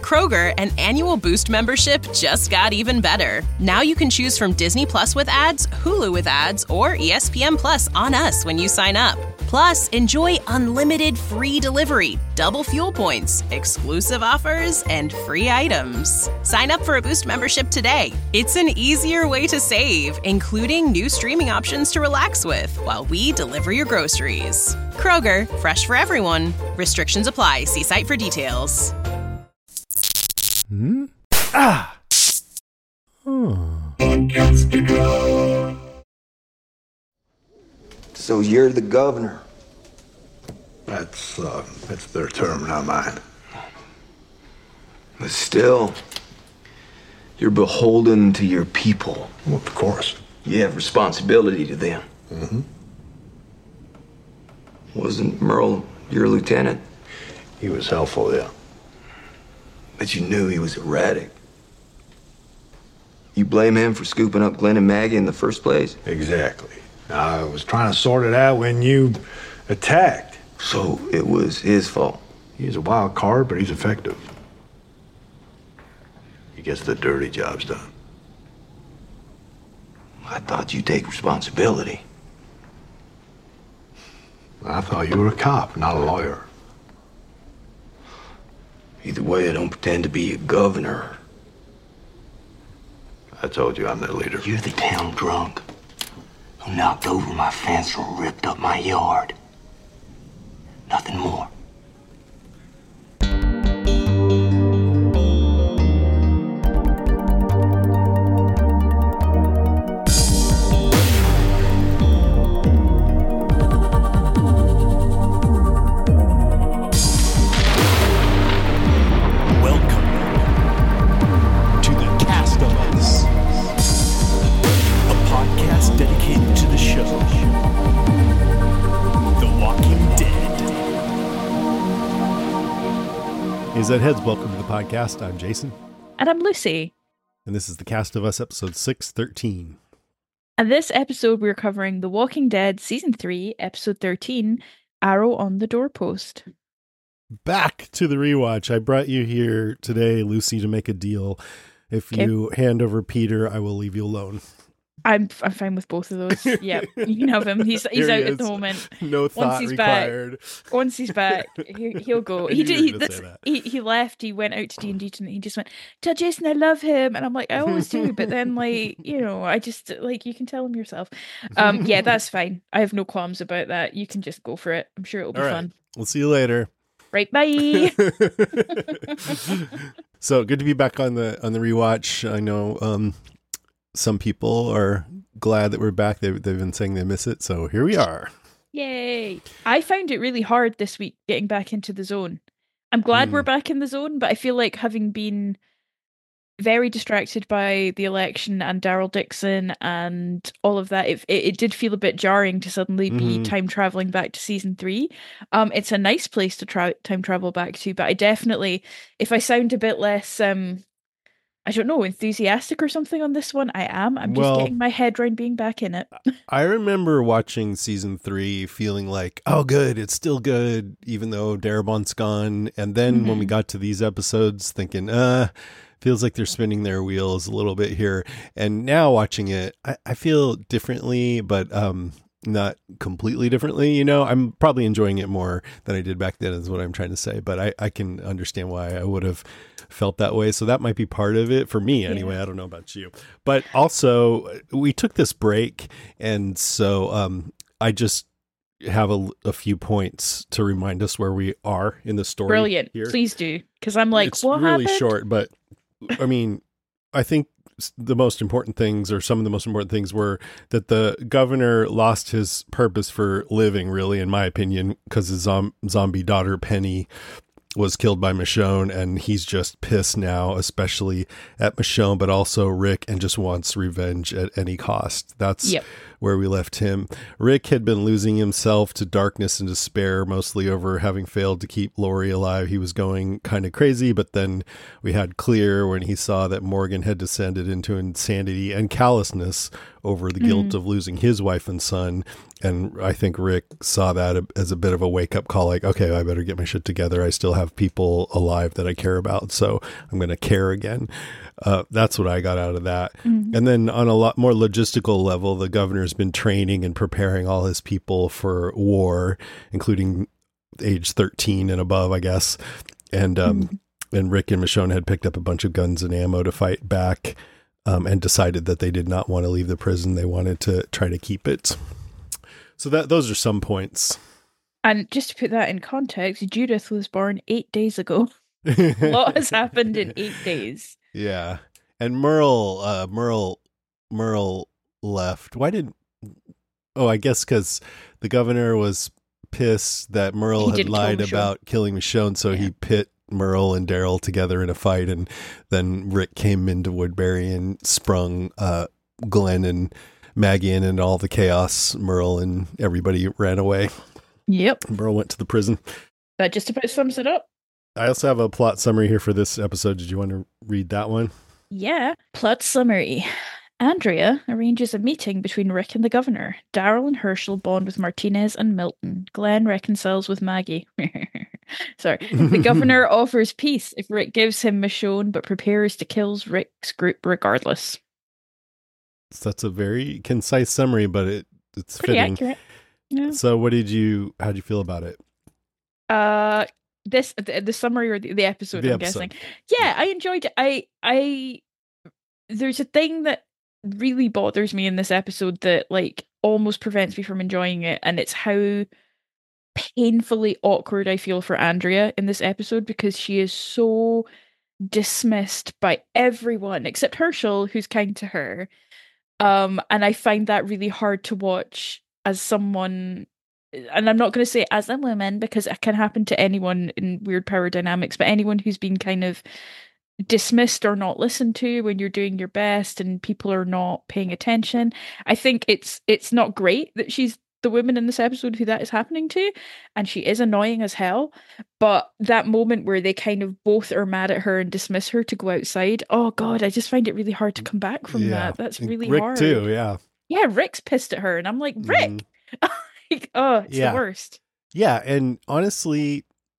Kroger, an annual Boost membership just got even better. Now you can choose from Disney Plus with ads, Hulu with ads, or ESPN Plus on us when you sign up. Plus, enjoy unlimited free delivery, double fuel points, exclusive offers, and free items. Sign up for a Boost membership today. It's an easier way to save, including new streaming options to relax with while we deliver your groceries. Kroger, fresh for everyone. Restrictions apply. See site for details. So you're the governor? That's their term, not mine. But still, you're beholden to your people. Well, of course. You have responsibility to them. Mm-hmm. Wasn't Merle your lieutenant? He was helpful, yeah. But you knew he was erratic. You blame him for scooping up Glenn and Maggie in the first place? Exactly. I was trying to sort it out when you attacked. So it was his fault? He's a wild card, but he's effective. He gets the dirty jobs done. I thought you'd take responsibility. I thought you were a cop, not a lawyer. Either way, I don't pretend to be a governor. I told you I'm their leader. You're the town drunk who knocked over my fence and ripped up my yard. Nothing more. Zed Heads, welcome to the podcast. I'm Jason. And I'm Lucy. And this is The Cast of Us, episode 613. And this episode, we're covering The Walking Dead, season 3, episode 13, Arrow on the Doorpost. Back to the rewatch. I brought you here today, Lucy, to make a deal. If you hand over Peter, I will leave you alone. I'm fine with both of those. Yeah, you can have him. He's out at the moment. No thought required. Once he's back, he'll go. He left. He went out to D&D tonight. He just went, "Tell Jason I love him," and I'm like, I always do. But then, I just you can tell him yourself. Yeah, that's fine. I have no qualms about that. You can just go for it. I'm sure it'll be fun. We'll see you later. Right, bye. So good to be back on the rewatch. I know. Some people are glad that we're back. They've been saying they miss it, so here we are. Yay! I found it really hard this week getting back into the zone. I'm glad we're back in the zone, but I feel like having been very distracted by the election and Daryl Dixon and all of that, it did feel a bit jarring to suddenly be time traveling back to season 3. It's a nice place to time travel back to, but I definitely, if I sound a bit less I don't know, enthusiastic or something on this one, I am. I'm just getting my head around being back in it. I remember watching season 3 feeling like, oh, good, it's still good, even though Darabont's gone. And then when we got to these episodes thinking, feels like they're spinning their wheels a little bit here. And now watching it, I feel differently, but not completely differently. I'm probably enjoying it more than I did back then is what I'm trying to say. But I can understand why I would have felt that way. So that might be part of it for me anyway. I don't know about you, but also we took this break. And so I just have a few points to remind us where we are in the story. Brilliant. Here. Please do. Cause I'm like, what really happened? Short, but I mean, I think the most important things, or some of the most important things, were that the governor lost his purpose for living, really, in my opinion, because his zombie daughter, Penny, was killed by Michonne, and he's just pissed now, especially at Michonne, but also Rick, and just wants revenge at any cost. That's where we left him. Rick had been losing himself to darkness and despair, mostly over having failed to keep Lori alive. He was going kind of crazy, but then we had Clear when he saw that Morgan had descended into insanity and callousness over the guilt of losing his wife and son. And I think Rick saw that as a bit of a wake-up call, like, okay, I better get my shit together. I still have people alive that I care about, so I'm going to care again. That's what I got out of that. Mm-hmm. And then on a lot more logistical level, the governor's been training and preparing all his people for war, including age 13 and above, I guess. And and Rick and Michonne had picked up a bunch of guns and ammo to fight back, and decided that they did not want to leave the prison. They wanted to try to keep it. So those are some points. And just to put that in context, Judith was born 8 days ago. A lot has happened in 8 days. Yeah. And Merle left. Why did... Oh, I guess because the governor was pissed that Merle had lied about killing Michonne, so he pit Merle and Daryl together in a fight, and then Rick came into Woodbury and sprung Glenn and Maggie in, and all the chaos. Merle and everybody ran away. Yep. Merle went to the prison. That just about sums it up. I also have a plot summary here for this episode. Did you want to read that one? Yeah. Plot summary. Andrea arranges a meeting between Rick and the governor. Daryl and Herschel bond with Martinez and Milton. Glenn reconciles with Maggie. Sorry. The governor offers peace if Rick gives him Michonne, but prepares to kill Rick's group regardless. That's a very concise summary, but it's pretty fitting. Accurate. Yeah. So how'd you feel about it? The summary or the episode, I'm guessing. Yeah, I enjoyed it. I there's a thing that really bothers me in this episode that like almost prevents me from enjoying it, and it's how painfully awkward I feel for Andrea in this episode, because she is so dismissed by everyone except Herschel, who's kind to her. And I find that really hard to watch as someone, and I'm not going to say as a woman because it can happen to anyone in weird power dynamics, but anyone who's been kind of dismissed or not listened to when you're doing your best and people are not paying attention. I think it's not great that she's the woman in this episode who that is happening to, and she is annoying as hell. But that moment where they kind of both are mad at her and dismiss her to go outside, oh god, I just find it really hard to come back from that. That's really Rick hard. too, yeah. Yeah, Rick's pissed at her and I'm like, Rick! Like, oh, it's the worst. Yeah, and honestly,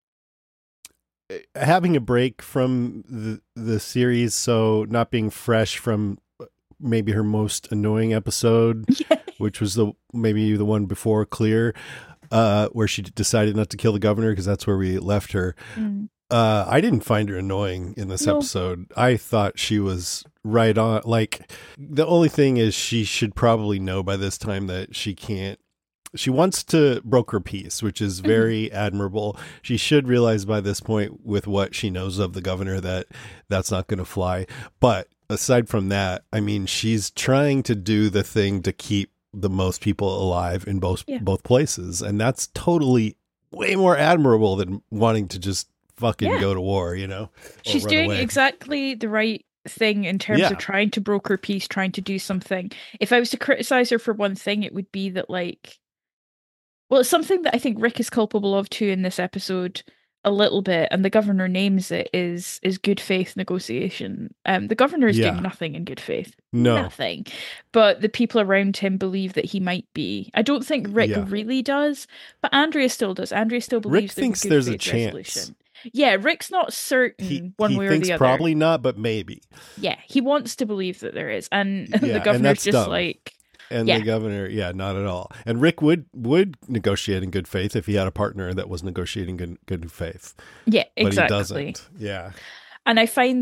having a break from the series, so not being fresh from maybe her most annoying episode, which was maybe the one before Clear, where she decided not to kill the governor because that's where we left her. I didn't find her annoying in this episode. I thought she was right on. Like, the only thing is she should probably know by this time that she wants to broker peace, which is very admirable. She should realize by this point, with what she knows of the governor, that that's not going to fly. But aside from that, I mean, she's trying to do the thing to keep the most people alive in both places. And that's totally way more admirable than wanting to just fucking go to war, you know? She's doing exactly the right thing in terms of trying to broker peace, trying to do something. If I was to criticize her for one thing, it would be that, like, well, it's something that I think Rick is culpable of too in this episode a little bit, and the governor names it, is good faith negotiation. The governor is doing nothing in good faith. Nothing. But the people around him believe that he might be. I don't think Rick really does, but Andrea still does. Andrea still believes Rick thinks there's a chance. Yeah, Rick's not certain one way or the other. He thinks probably not, but maybe. Yeah, he wants to believe that there is, and the governor's just dumb. Like... And the governor, not at all. And Rick would negotiate in good faith if he had a partner that was negotiating good faith. Yeah, exactly. But he doesn't. Yeah. And I think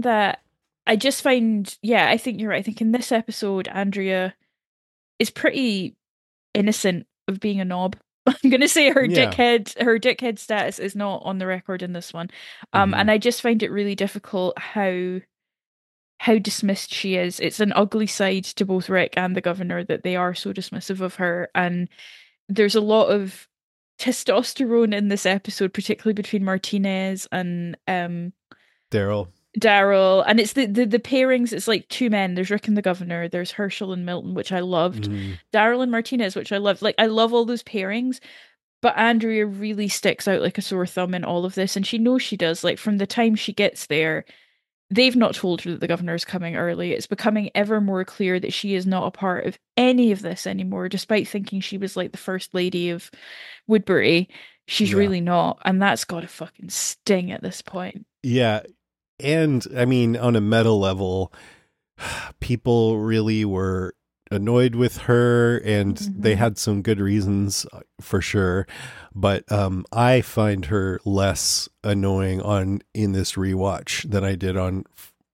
you're right. I think in this episode, Andrea is pretty innocent of being a knob. I'm going to say her dickhead status is not on the record in this one. And I just find it really difficult how dismissed she is. It's an ugly side to both Rick and the governor that they are so dismissive of her, and there's a lot of testosterone in this episode, particularly between Martinez and Daryl, and it's the pairings. It's like two men. There's Rick and the governor, there's Herschel and Milton, which I loved, Daryl and Martinez, which I loved. Like, I love all those pairings, but Andrea really sticks out like a sore thumb in all of this, and she knows she does. Like, from the time she gets there, they've not told her that the governor is coming early. It's becoming ever more clear that she is not a part of any of this anymore, despite thinking she was like the first lady of Woodbury. She's really not. And that's got to fucking sting at this point. Yeah. And I mean, on a meta level, people really were annoyed with her, and they had some good reasons for sure. But I find her less annoying in this rewatch than I did on.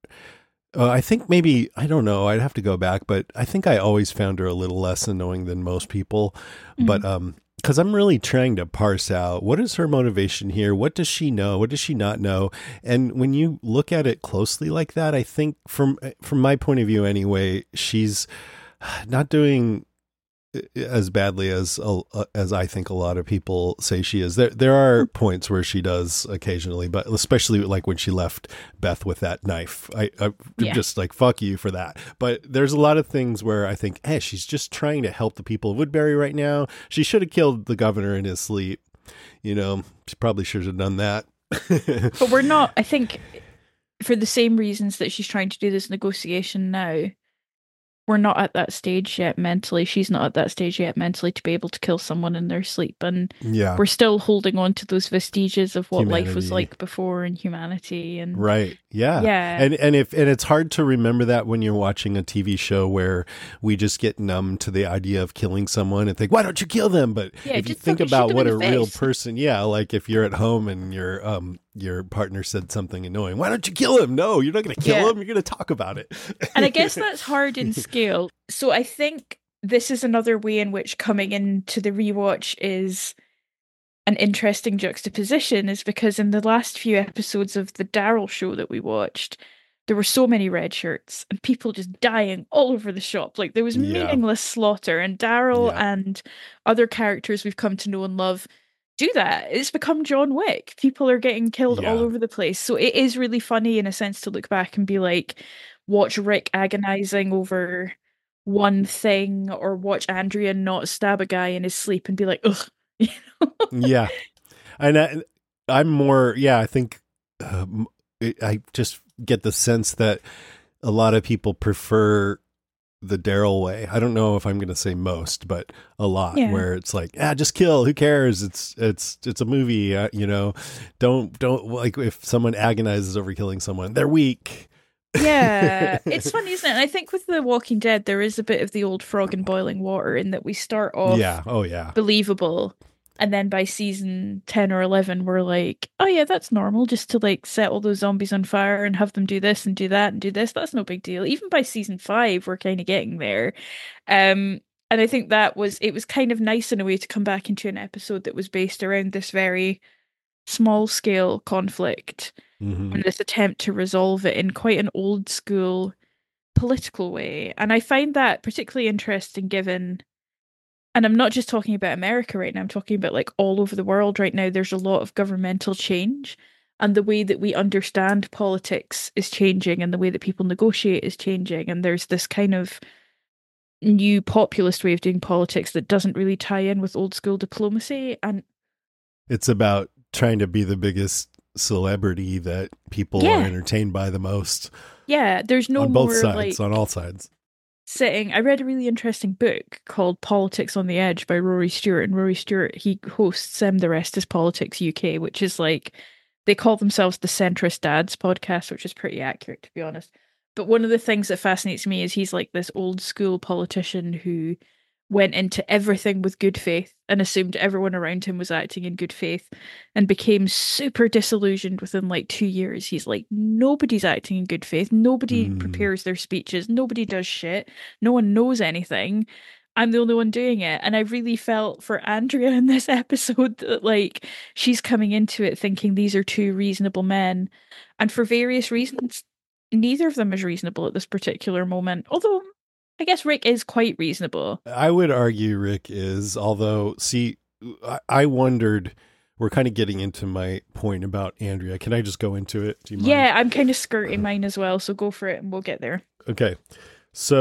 I think maybe, I don't know, I'd have to go back, but I think I always found her a little less annoying than most people. But because I'm really trying to parse out, what is her motivation here? What does she know? What does she not know? And when you look at it closely like that, I think from my point of view anyway, she's not doing as badly as I think a lot of people say she is. There are points where she does occasionally, but especially like when she left Beth with that knife. I'm just like, fuck you for that. But there's a lot of things where I think, hey, she's just trying to help the people of Woodbury right now. She should have killed the governor in his sleep. You know, she probably should have done that. But we're not, I think, for the same reasons that she's trying to do this negotiation now, we're not at that stage yet mentally. She's not at that stage yet mentally to be able to kill someone in their sleep. And we're still holding on to those vestiges of what life was like before in humanity. And right. Yeah. Yeah. And it's hard to remember that when you're watching a TV show where we just get numb to the idea of killing someone and think, why don't you kill them? But if you think about what a real person, like if you're at home and your partner said something annoying, why don't you kill him? No, you're not going to kill him. You're going to talk about it. And I guess that's hard in scale. So I think this is another way in which coming into the rewatch is an interesting juxtaposition, is because in the last few episodes of the Daryl show that we watched, there were so many red shirts and people just dying all over the shop. Like there was meaningless slaughter, and Daryl and other characters we've come to know and love do that. It's become John Wick. People are getting killed all over the place. So it is really funny in a sense to look back and be like, watch Rick agonizing over one thing, or watch Andrea not stab a guy in his sleep and be like, ugh. You know? Yeah. And I'm more, I think I just get the sense that a lot of people prefer the Daryl way. I don't know if I'm going to say most, but a lot, where it's like, just kill. Who cares? It's a movie. You know, don't like, if someone agonizes over killing someone, they're weak. Yeah, it's funny, isn't it? And I think with The Walking Dead, there is a bit of the old frog in boiling water in that we start off believable. And then by season 10 or 11, we're like, oh yeah, that's normal, just to like set all those zombies on fire and have them do this and do that and do this. That's no big deal. Even by season 5, we're kind of getting there. And I think it was kind of nice in a way to come back into an episode that was based around this very small scale conflict and this attempt to resolve it in quite an old school political way. And I find that particularly interesting given, and I'm not just talking about America right now, I'm talking about like all over the world right now, there's a lot of governmental change, and the way that we understand politics is changing, and the way that people negotiate is changing, and there's this kind of new populist way of doing politics that doesn't really tie in with old school diplomacy. And it's about trying to be the biggest celebrity that people are entertained by the most. Yeah, there's no on both more, sides, like, on all sides. I read a really interesting book called Politics on the Edge by Rory Stewart, and Rory Stewart, he hosts The Rest is Politics UK, which is like, they call themselves the Centrist Dads podcast, which is pretty accurate, to be honest. But one of the things that fascinates me is he's like this old school politician who went into everything with good faith and assumed everyone around him was acting in good faith, and became super disillusioned within like 2 years. He's like, nobody's acting in good faith. Nobody prepares their speeches. Nobody does shit. No one knows anything. I'm the only one doing it. And I really felt for Andrea in this episode that like she's coming into it thinking these are two reasonable men. And for various reasons, neither of them is reasonable at this particular moment. Although I guess Rick is quite reasonable. I would argue Rick is, although, see, I wondered, we're kind of getting into my point about Andrea. Can I just go into it? Do you mind? Yeah, I'm kind of skirting mine as well, so go for it and we'll get there. Okay. So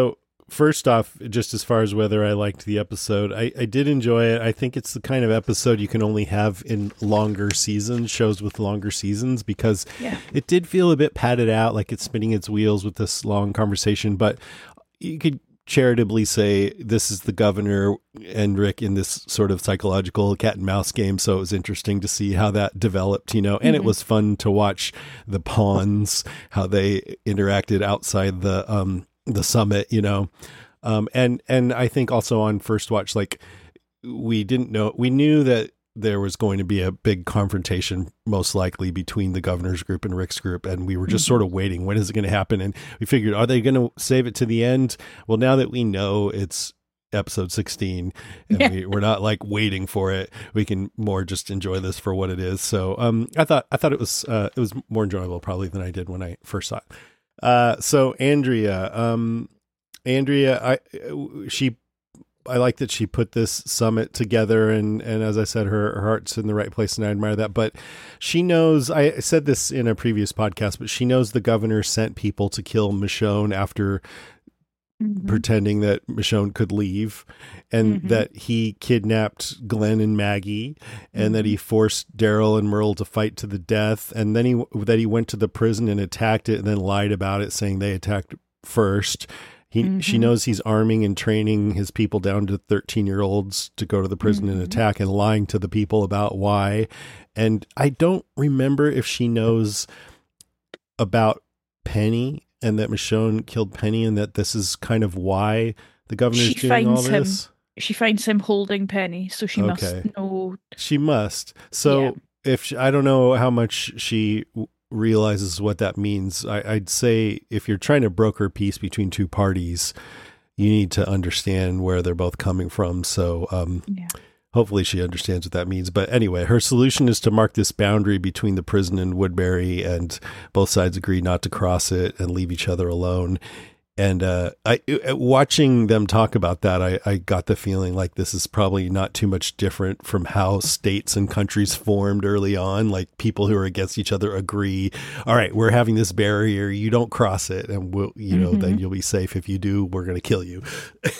first off, just as far as whether I liked the episode, I did enjoy it. I think it's the kind of episode you can only have in longer seasons, shows with longer seasons, because it did feel a bit padded out, like it's spinning its wheels with this long conversation. But you could charitably say this is the governor and Rick in this sort of psychological cat and mouse game. So it was interesting to see how that developed, and it was fun to watch the pawns, how they interacted outside the summit, and I think also on first watch, like we knew that there was going to be a big confrontation, most likely between the governor's group and Rick's group. And we were just sort of waiting. When is it going to happen? And we figured, are they going to save it to the end? Well, now that we know it's episode 16 and we're not like waiting for it, we can more just enjoy this for what it is. So I thought it was more enjoyable probably than I did when I first saw it. So Andrea, I like that she put this summit together, and as I said, her heart's in the right place, and I admire that. But she knows, I said this in a previous podcast, but she knows the governor sent people to kill Michonne after pretending that Michonne could leave, and that he kidnapped Glenn and Maggie, and that he forced Daryl and Merle to fight to the death, and then that he went to the prison and attacked it, and then lied about it, saying they attacked first. She knows he's arming and training his people down to 13-year-olds to go to the prison and attack, and lying to the people about why. And I don't remember if she knows about Penny and that Michonne killed Penny, and that this is kind of why the governor's doing all this. She finds him holding Penny, so she must know. She must. So I don't know how much she realizes what that means. I'd say if you're trying to broker peace between two parties, you need to understand where they're both coming from. So hopefully she understands what that means. But anyway, her solution is to mark this boundary between the prison and Woodbury, and both sides agree not to cross it and leave each other alone. And watching them talk about that, I got the feeling like this is probably not too much different from how states and countries formed early on. Like people who are against each other agree, all right, we're having this barrier, you don't cross it, and we'll, then you'll be safe. If you do, we're going to kill you.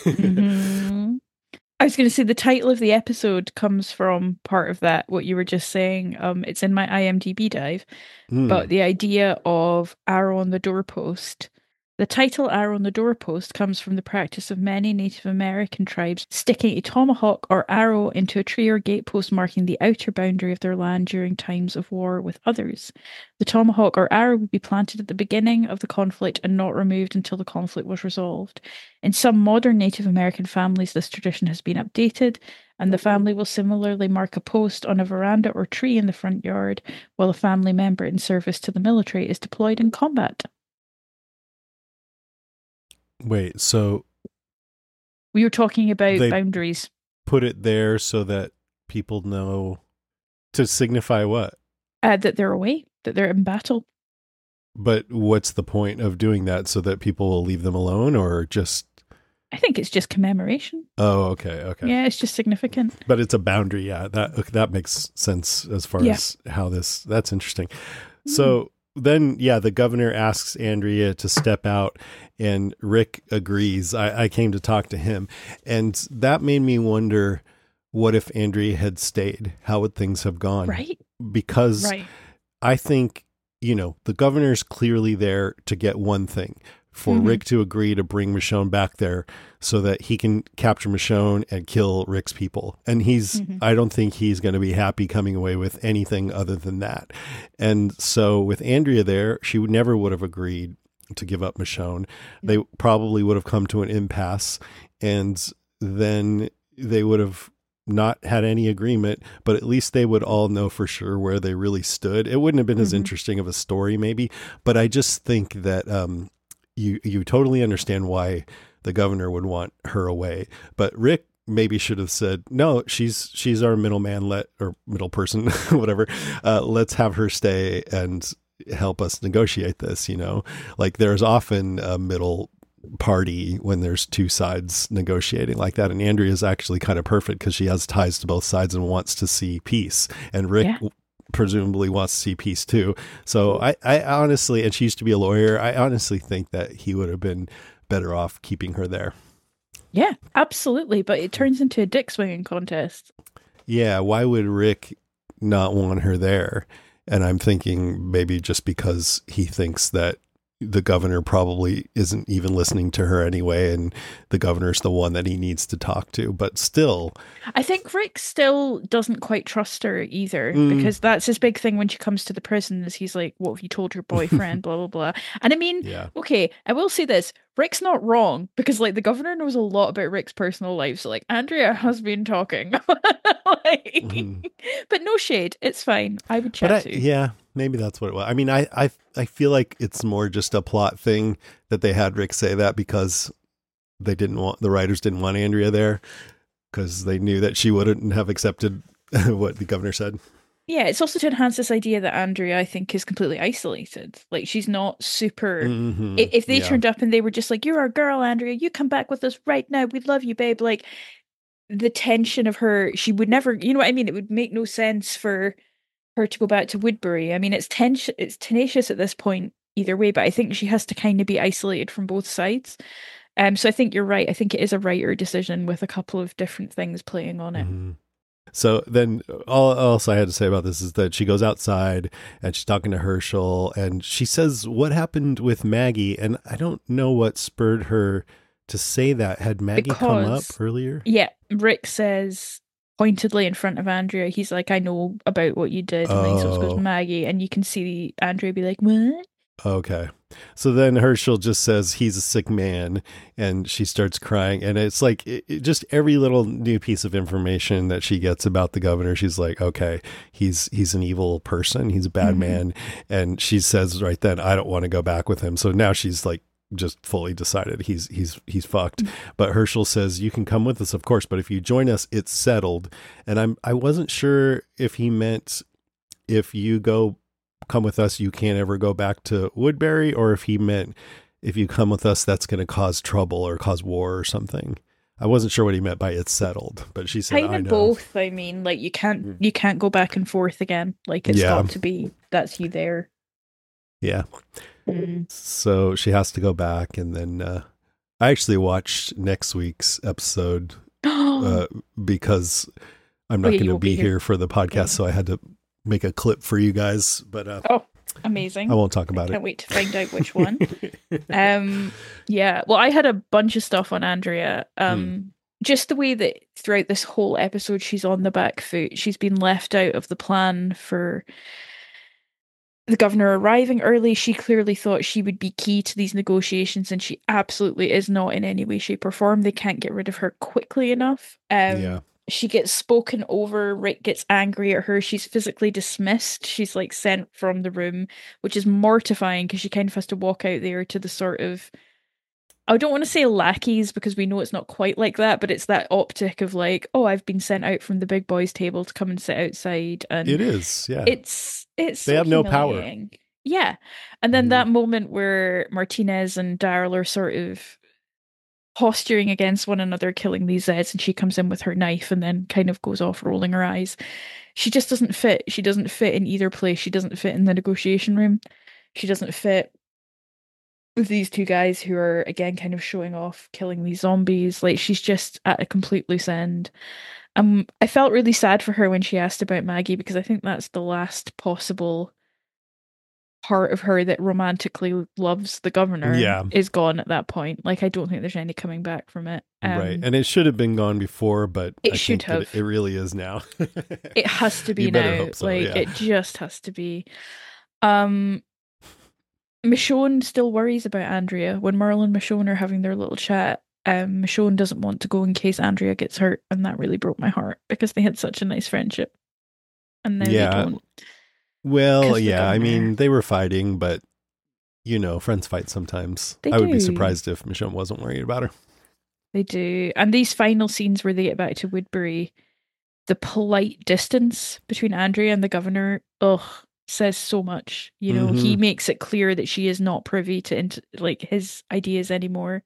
I was going to say the title of the episode comes from part of that, what you were just saying. It's in my IMDb dive, but the idea of arrow on the doorpost. The title Arrow on the Doorpost comes from the practice of many Native American tribes sticking a tomahawk or arrow into a tree or gatepost, marking the outer boundary of their land during times of war with others. The tomahawk or arrow would be planted at the beginning of the conflict and not removed until the conflict was resolved. In some modern Native American families, this tradition has been updated, and the family will similarly mark a post on a veranda or tree in the front yard while a family member in service to the military is deployed in combat. Wait, so we were talking about boundaries. Put it there so that people know, to signify what? That they're away, that they're in battle. But what's the point of doing that? So that people will leave them alone, or just? I think it's just commemoration. Oh, okay. Yeah, it's just significant. But it's a boundary. Yeah, that makes sense as far as how that's interesting. So then, the governor asks Andrea to step out, and Rick agrees. I came to talk to him, and that made me wonder, what if Andrea had stayed? How would things have gone? Right. Because I think, the governor's clearly there to get one thing, for Rick to agree to bring Michonne back there so that he can capture Michonne and kill Rick's people. And I don't think he's going to be happy coming away with anything other than that. And so with Andrea there, she never would have agreed to give up Michonne. They probably would have come to an impasse, and then they would have not had any agreement, but at least they would all know for sure where they really stood. It wouldn't have been as interesting of a story maybe, but I just think that, you totally understand why the governor would want her away. But Rick maybe should have said, no, she's our middleman, or middle person, whatever. Let's have her stay and help us negotiate this, like there's often a middle party when there's two sides negotiating like that. And Andrea's actually kind of perfect because she has ties to both sides and wants to see peace. And Rick presumably wants to see peace too. So I honestly, and she used to be a lawyer, I honestly think that he would have been better off keeping her there. Yeah, absolutely. But it turns into a dick swinging contest. Yeah, why would Rick not want her there? And I'm thinking maybe just because he thinks that the governor probably isn't even listening to her anyway, and the governor's the one that he needs to talk to. But still, I think Rick still doesn't quite trust her either, because that's his big thing when she comes to the prison is he's like, what have you told your boyfriend, blah, blah, blah. And I mean, okay, I will say this, Rick's not wrong, because like the governor knows a lot about Rick's personal life, so like Andrea has been talking. But no shade, it's fine. I would chat too. Yeah, maybe that's what it was. I mean, I feel like it's more just a plot thing that they had Rick say that because the writers didn't want Andrea there because they knew that she wouldn't have accepted what the governor said. Yeah, it's also to enhance this idea that Andrea, I think, is completely isolated. Like, she's not super... If they turned up and they were just like, you're our girl, Andrea, you come back with us right now, we love you, babe. Like, the tension of her, she would never... You know what I mean? It would make no sense for her to go back to Woodbury. I mean, it's tenacious at this point either way, but I think she has to kind of be isolated from both sides. So I think you're right. I think it is a writer decision with a couple of different things playing on it. So then all else I had to say about this is that she goes outside and she's talking to Herschel and she says, what happened with Maggie? And I don't know what spurred her to say that. Had Maggie come up earlier? Yeah. Rick says pointedly in front of Andrea, he's like, I know about what you did. And then he goes Maggie, and you can see Andrea be like, what? Okay. So then Herschel just says he's a sick man and she starts crying. And it's like just every little new piece of information that she gets about the governor. She's like, okay, he's an evil person. He's a bad man. And she says right then, I don't want to go back with him. So now she's like just fully decided he's fucked. But Herschel says, you can come with us, of course, but if you join us, it's settled. And I wasn't sure if he meant if you come with us, you can't ever go back to Woodbury, or if he meant if you come with us, that's going to cause trouble or cause war or something. I wasn't sure what he meant by it's settled, but she said, kind of both. I mean, like you can't go back and forth again. Like it's got to be, that's you there. Yeah. So she has to go back. And then I actually watched next week's episode because I'm not going to be here for the podcast. So I had to make a clip for you guys, but amazing. I won't talk about it. Can't wait to find out which one. Well, I had a bunch of stuff on Andrea. Just the way that throughout this whole episode she's on the back foot. She's been left out of the plan for the governor arriving early. She clearly thought she would be key to these negotiations, and she absolutely is not in any way, shape, or form. They can't get rid of her quickly enough. She gets spoken over. Rick gets angry at her. She's physically dismissed. She's like sent from the room, which is mortifying because she kind of has to walk out there to the sort of, I don't want to say lackeys because we know it's not quite like that, but it's that optic of like, oh, I've been sent out from the big boys' table to come and sit outside. And it is, yeah. It's they so have no power. Yeah. And then that moment where Martinez and Daryl are sort of posturing against one another, killing these Zeds, and she comes in with her knife and then kind of goes off rolling her eyes. She just doesn't fit. She doesn't fit in either place. She doesn't fit in the negotiation room. She doesn't fit with these two guys who are, again, kind of showing off killing these zombies. Like, she's just at a complete loose end. I felt really sad for her when she asked about Maggie, because I think that's the last possible part of her that romantically loves the governor is gone at that point. Like, I don't think there's any coming back from it. Right. And it should have been gone before, but it should have. It really is now. It has to be now. So, it just has to be. Michonne still worries about Andrea. When Merle and Michonne are having their little chat, Michonne doesn't want to go in case Andrea gets hurt, and that really broke my heart because they had such a nice friendship. And now they don't. Well, I mean, they were fighting, but, you know, friends fight sometimes. I would be surprised if Michonne wasn't worried about her. They do. And these final scenes where they get back to Woodbury, the polite distance between Andrea and the governor, says so much. You know, he makes it clear that she is not privy to, his ideas anymore.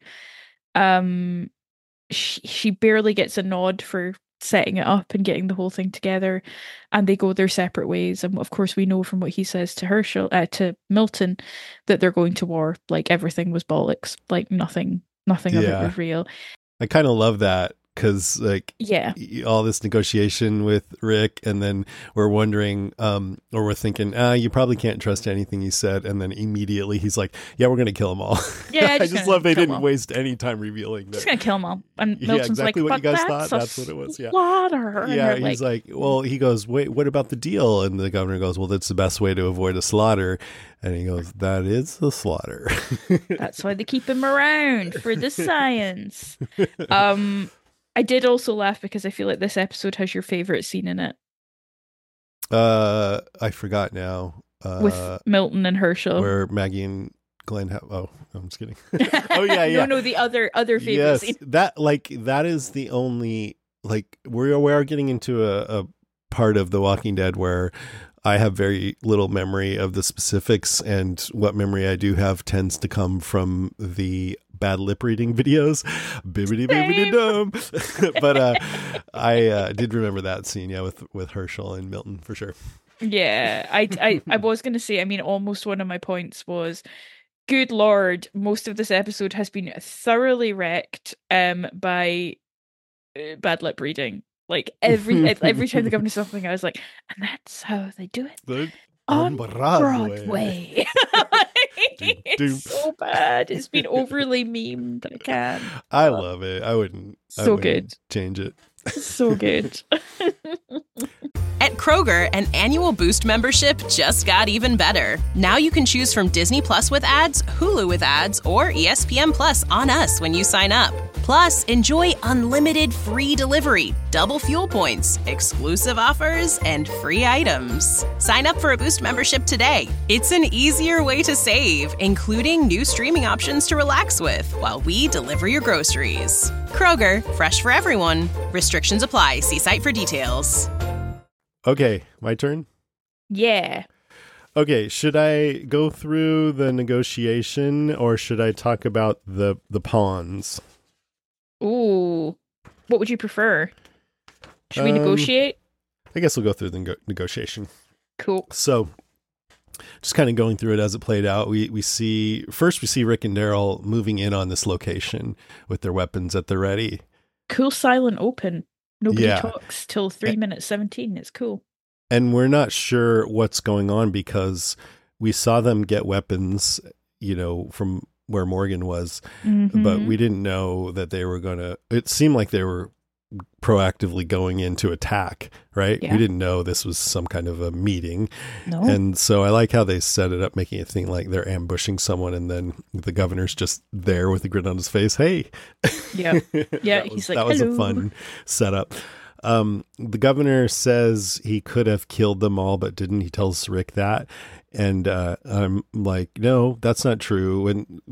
She barely gets a nod for setting it up and getting the whole thing together, and they go their separate ways. And of course we know from what he says to Herschel, to Milton, that they're going to war. Like, everything was bollocks. Like, nothing Nothing of it Yeah. was real. I kind of love that because like Yeah. all this negotiation with Rick, and then we're wondering, or we're thinking, you probably can't trust anything he said, and then immediately he's like, yeah, we're gonna kill them all. Yeah, I just love they didn't waste any time revealing that. Just gonna kill them all. And Yeah, Milton's exactly like, what you but guys thought. that's That's what it was. Yeah. slaughter. And Yeah, they're he's like, well, he goes, wait, what about the deal? And the governor goes, well, that's the best way to avoid a slaughter. And he goes, that is the slaughter. that's why they keep him around, for the science. I did also laugh because I feel like this episode has your favorite scene in it. I forgot now. With Milton and Herschel. Where Maggie and Glenn have, oh, I'm just kidding. Oh yeah. No, the other favorite Yes, scene. that is the only, like, we are getting into a part of The Walking Dead where I have very little memory of the specifics, and what memory I do have tends to come from the bad lip reading videos. Bibbidi bibbidi dum. But I did remember that scene, yeah, with Herschel and Milton for sure. Yeah, I was going to say, I mean, almost one of my points was, good Lord, most of this episode has been thoroughly wrecked by bad lip reading. Like every time the governor said something, I was like, and that's how they do it on Broadway. It's so bad. It's been overly memed. I can't. I love it. I wouldn't good. Change it. So good. At Kroger, an annual Boost membership just got even better. Now you can choose from Disney Plus with ads, Hulu with ads, or ESPN Plus on us when you sign up. Plus, enjoy unlimited free delivery, double fuel points, exclusive offers, and free items. Sign up for a Boost membership today. It's an easier way to save, including new streaming options to relax with while we deliver your groceries. Kroger, fresh for everyone. Restrictions apply. See site for details. Okay, my turn? Yeah. Okay, should I go through the negotiation or should I talk about the pawns? Ooh. What would you prefer? Should we negotiate? I guess we'll go through the negotiation. Cool. So, just kind of going through it as it played out, we see Rick and Daryl moving in on this location with their weapons at the ready. Cool silent open. Nobody talks till 3 minutes 17. It's cool. And we're not sure what's going on because we saw them get weapons, from where Morgan was, but we didn't know that they were it seemed like they were proactively going in to attack, right? Yeah. We didn't know this was some kind of a meeting. No. And so I like how they set it up, making it seem like they're ambushing someone, and then the governor's just there with a grin on his face. Hey. Yeah. Yeah. He's like, that was hello. a fun setup. The governor says he could have killed them all, but didn't. He tells Rick that. And I'm like, no, that's not true.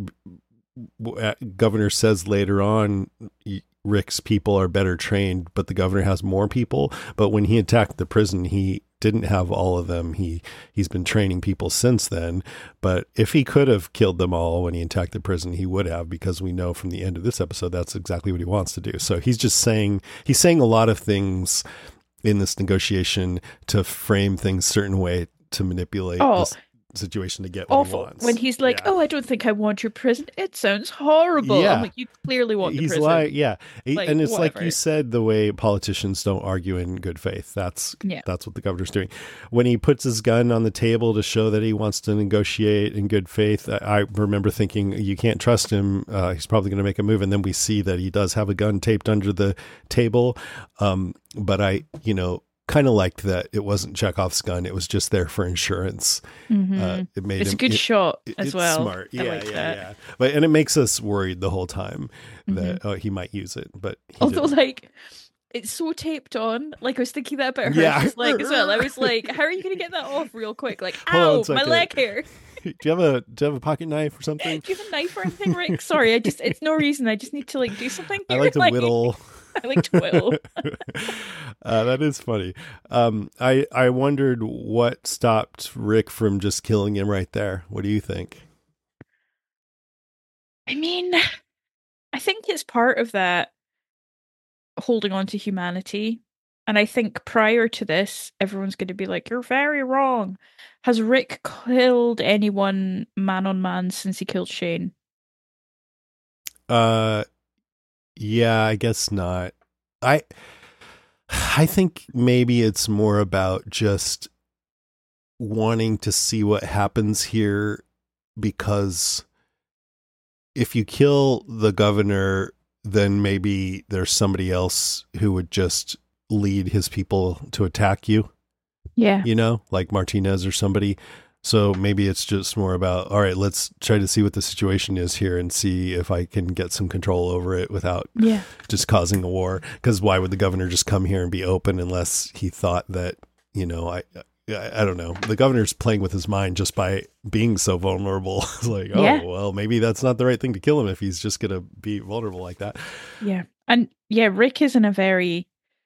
And governor says later on, Rick's people are better trained, but the governor has more people. But when he attacked the prison, he didn't have all of them. He's been training people since then. But if he could have killed them all when he attacked the prison, he would have, because we know from the end of this episode that's exactly what he wants to do. So he's saying a lot of things in this negotiation to frame things a certain way to manipulate this situation to get what he wants. When he's like, I don't think I want your prison. It sounds horrible. Yeah. I'm like, you clearly want the He's prison. like, yeah. Like, and it's whatever. like you said, the way politicians don't argue in good faith. That's what the governor's doing. When he puts his gun on the table to show that he wants to negotiate in good faith, I remember thinking, you can't trust him. He's probably going to make a move. And then we see that he does have a gun taped under the table. But I, kind of liked that it wasn't Chekhov's gun. It was just there for insurance. It's a good shot as well. It's smart. I like that. But it makes us worried the whole time that he might use it. But although, like, it's so taped on. Like, I was thinking that about her. Yeah. Like, as well. I was like, how are you going to get that off real quick? Like, Hold on ow, a my second. leg here. Do you have a pocket knife or something? Do you have a knife or anything, Rick? Sorry, it's no reason. I just need to do something. I like to whittle. I like to whittle. That is funny. I wondered what stopped Rick from just killing him right there. What do you think? I mean, I think it's part of that holding on to humanity. And I think prior to this, everyone's going to be like, you're very wrong. Has Rick killed anyone man on man since he killed Shane? Yeah, I guess not. I think maybe it's more about just wanting to see what happens here, because if you kill the governor, then maybe there's somebody else who would just lead his people to attack you. Yeah. You know, like Martinez or somebody. So maybe it's just more about, all right, let's try to see what the situation is here and see if I can get some control over it without just causing a war. Because why would the governor just come here and be open unless he thought that, you know, I don't know. The governor's playing with his mind just by being so vulnerable. It's like, well, maybe that's not the right thing to kill him if he's just going to be vulnerable like that. Yeah. And yeah, Rick is in a very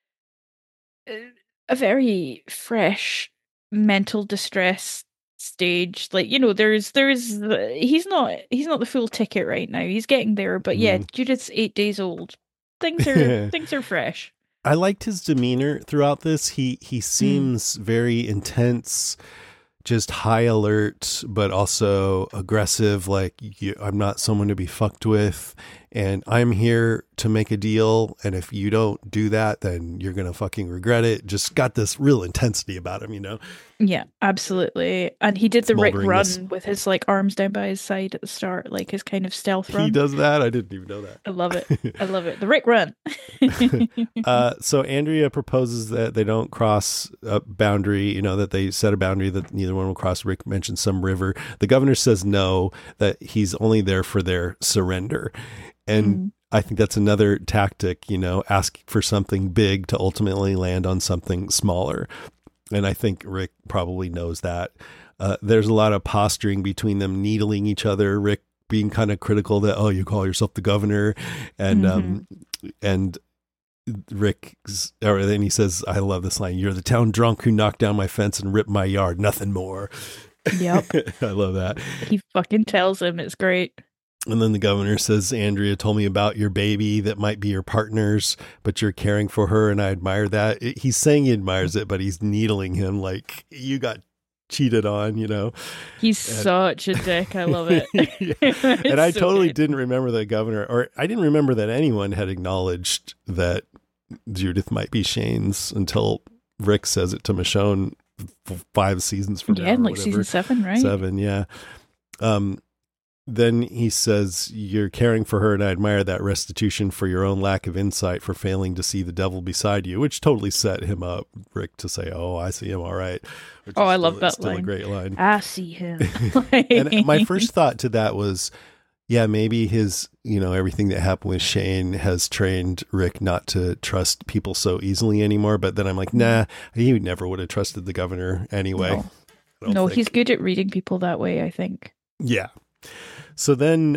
fresh mental distress stage. Like, you know, he's not the full ticket right now. He's getting there, but yeah, Judith's 8 days old. Things are fresh. I liked his demeanor throughout this. He seems very intense, just high alert, but also aggressive. Like, I'm not someone to be fucked with, and I'm here to make a deal. And if you don't do that, then you're going to fucking regret it. Just got this real intensity about him, you know? Yeah, absolutely. And he did the Rick run with his like arms down by his side at the start, like his kind of stealth run. He does that? I didn't even know that. I love it. The Rick run. So Andrea proposes that they don't cross a boundary, you know, that they set a boundary that neither one will cross. Rick mentions some river. The governor says no, that he's only there for their surrender. And I think that's another tactic, you know, ask for something big to ultimately land on something smaller. And I think Rick probably knows that. There's a lot of posturing between them, needling each other. Rick being kind of critical that, oh, you call yourself the governor. And Rick, or then he says, I love this line, you're the town drunk who knocked down my fence and ripped my yard. Nothing more. Yep. I love that. He fucking tells him. It's great. And then the governor says, Andrea told me about your baby that might be your partner's, but you're caring for her, and I admire that. He's saying he admires it, but he's needling him like, you got cheated on, you know? He's such a dick. I love it. And I totally didn't remember the governor, or I didn't remember that anyone had acknowledged that Judith might be Shane's until Rick says it to Michonne 5 seasons from now. Yeah, like season 7, right? 7, yeah. Then he says, you're caring for her, and I admire that restitution for your own lack of insight for failing to see the devil beside you, which totally set him up, Rick, to say, oh, I see him, all right. I love that still line. A great line. I see him. And my first thought to that was, yeah, maybe his, you know, everything that happened with Shane has trained Rick not to trust people so easily anymore. But then I'm like, nah, he never would have trusted the governor anyway. No, he's good at reading people that way, I think. Yeah. So then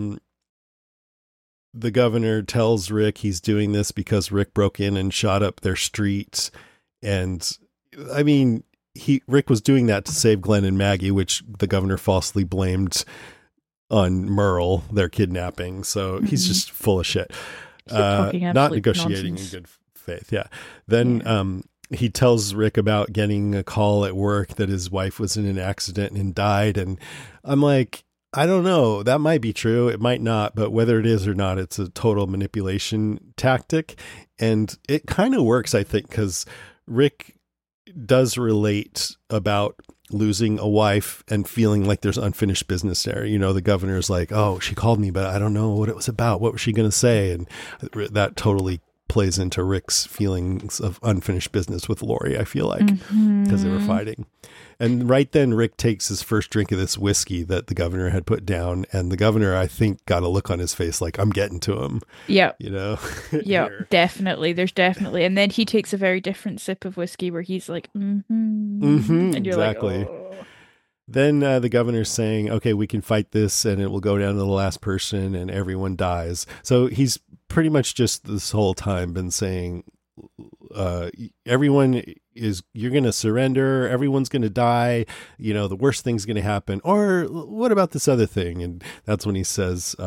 the governor tells Rick he's doing this because Rick broke in and shot up their street. And I mean, Rick was doing that to save Glenn and Maggie, which the governor falsely blamed on Merle, their kidnapping. So he's just full of shit. Not negotiating nonsense. In good faith. Yeah. Then he tells Rick about getting a call at work that his wife was in an accident and died. And I'm like, I don't know. That might be true. It might not. But whether it is or not, it's a total manipulation tactic. And it kind of works, I think, because Rick does relate about losing a wife and feeling like there's unfinished business there. You know, the governor's like, oh, she called me, but I don't know what it was about. What was she going to say? And that totally plays into Rick's feelings of unfinished business with Lori, I feel like, because they were fighting. And right then, Rick takes his first drink of this whiskey that the governor had put down. And the governor, I think, got a look on his face like, I'm getting to him. Yeah. You know? Yeah, definitely. There's definitely. And then he takes a very different sip of whiskey where he's like, and you're exactly. Like, oh. Then the governor's saying, okay, we can fight this and it will go down to the last person and everyone dies. So he's pretty much just this whole time been saying, everyone is, you're going to surrender, everyone's going to die, you know, the worst thing's going to happen, or what about this other thing? And that's when he says,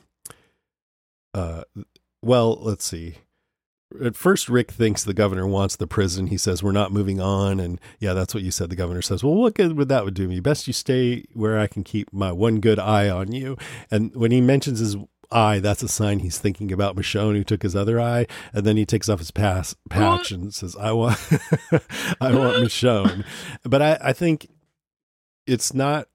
well, let's see. At first, Rick thinks the governor wants the prison. He says, we're not moving on. And yeah, that's what you said. The governor says, well, what good would that do me? Best you stay where I can keep my one good eye on you. And when he mentions his eye, that's a sign he's thinking about Michonne, who took his other eye. And then he takes off his patch and says, I want Michonne. But I think it's not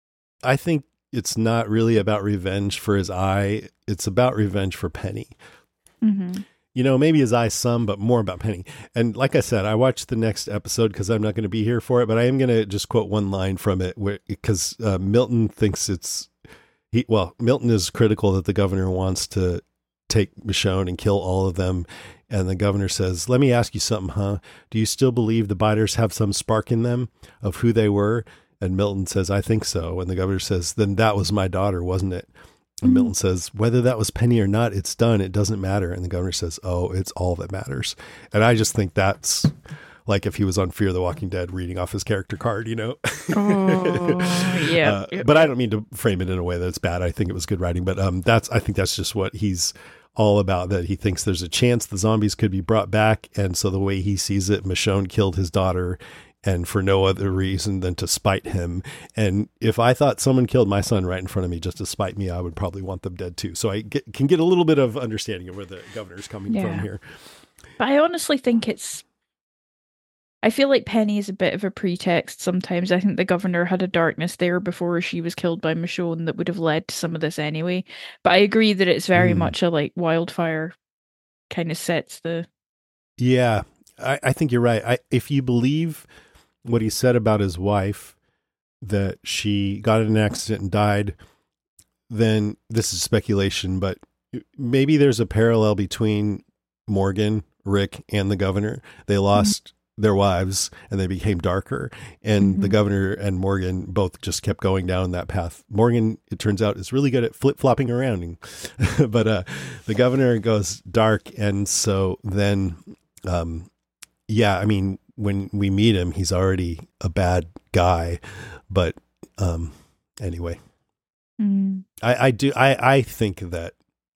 really about revenge for his eye. It's about revenge for Penny. Mm-hmm. You know, maybe his eye some, but more about Penny. And like I said, I watched the next episode because I'm not going to be here for it, but I am going to just quote one line from it because Milton thinks Milton is critical that the governor wants to take Michonne and kill all of them. And the governor says, let me ask you something, huh? Do you still believe the biters have some spark in them of who they were? And Milton says, I think so. And the governor says, then that was my daughter, wasn't it? And Milton says, whether that was Penny or not, it's done. It doesn't matter. And the governor says, oh, it's all that matters. And I just think that's like if he was on Fear the Walking Dead reading off his character card, you know? Yeah. But I don't mean to frame it in a way that's bad. I think it was good writing. But I think that's just what he's all about, that he thinks there's a chance the zombies could be brought back. And so the way he sees it, Michonne killed his daughter, and for no other reason than to spite him. And if I thought someone killed my son right in front of me just to spite me, I would probably want them dead too. So I can get a little bit of understanding of where the governor's coming from here. But I honestly think I feel like Penny is a bit of a pretext sometimes. I think the governor had a darkness there before she was killed by Michonne that would have led to some of this anyway. But I agree that it's very much a like wildfire kind of sets the... Yeah, I think you're right. If you believe what he said about his wife, that she got in an accident and died, then this is speculation, but maybe there's a parallel between Morgan, Rick, and the governor. They lost their wives and they became darker, and the governor and Morgan both just kept going down that path. Morgan, it turns out, is really good at flip-flopping around, but the governor goes dark, and so then I mean, when we meet him, he's already a bad guy, but anyway, I think that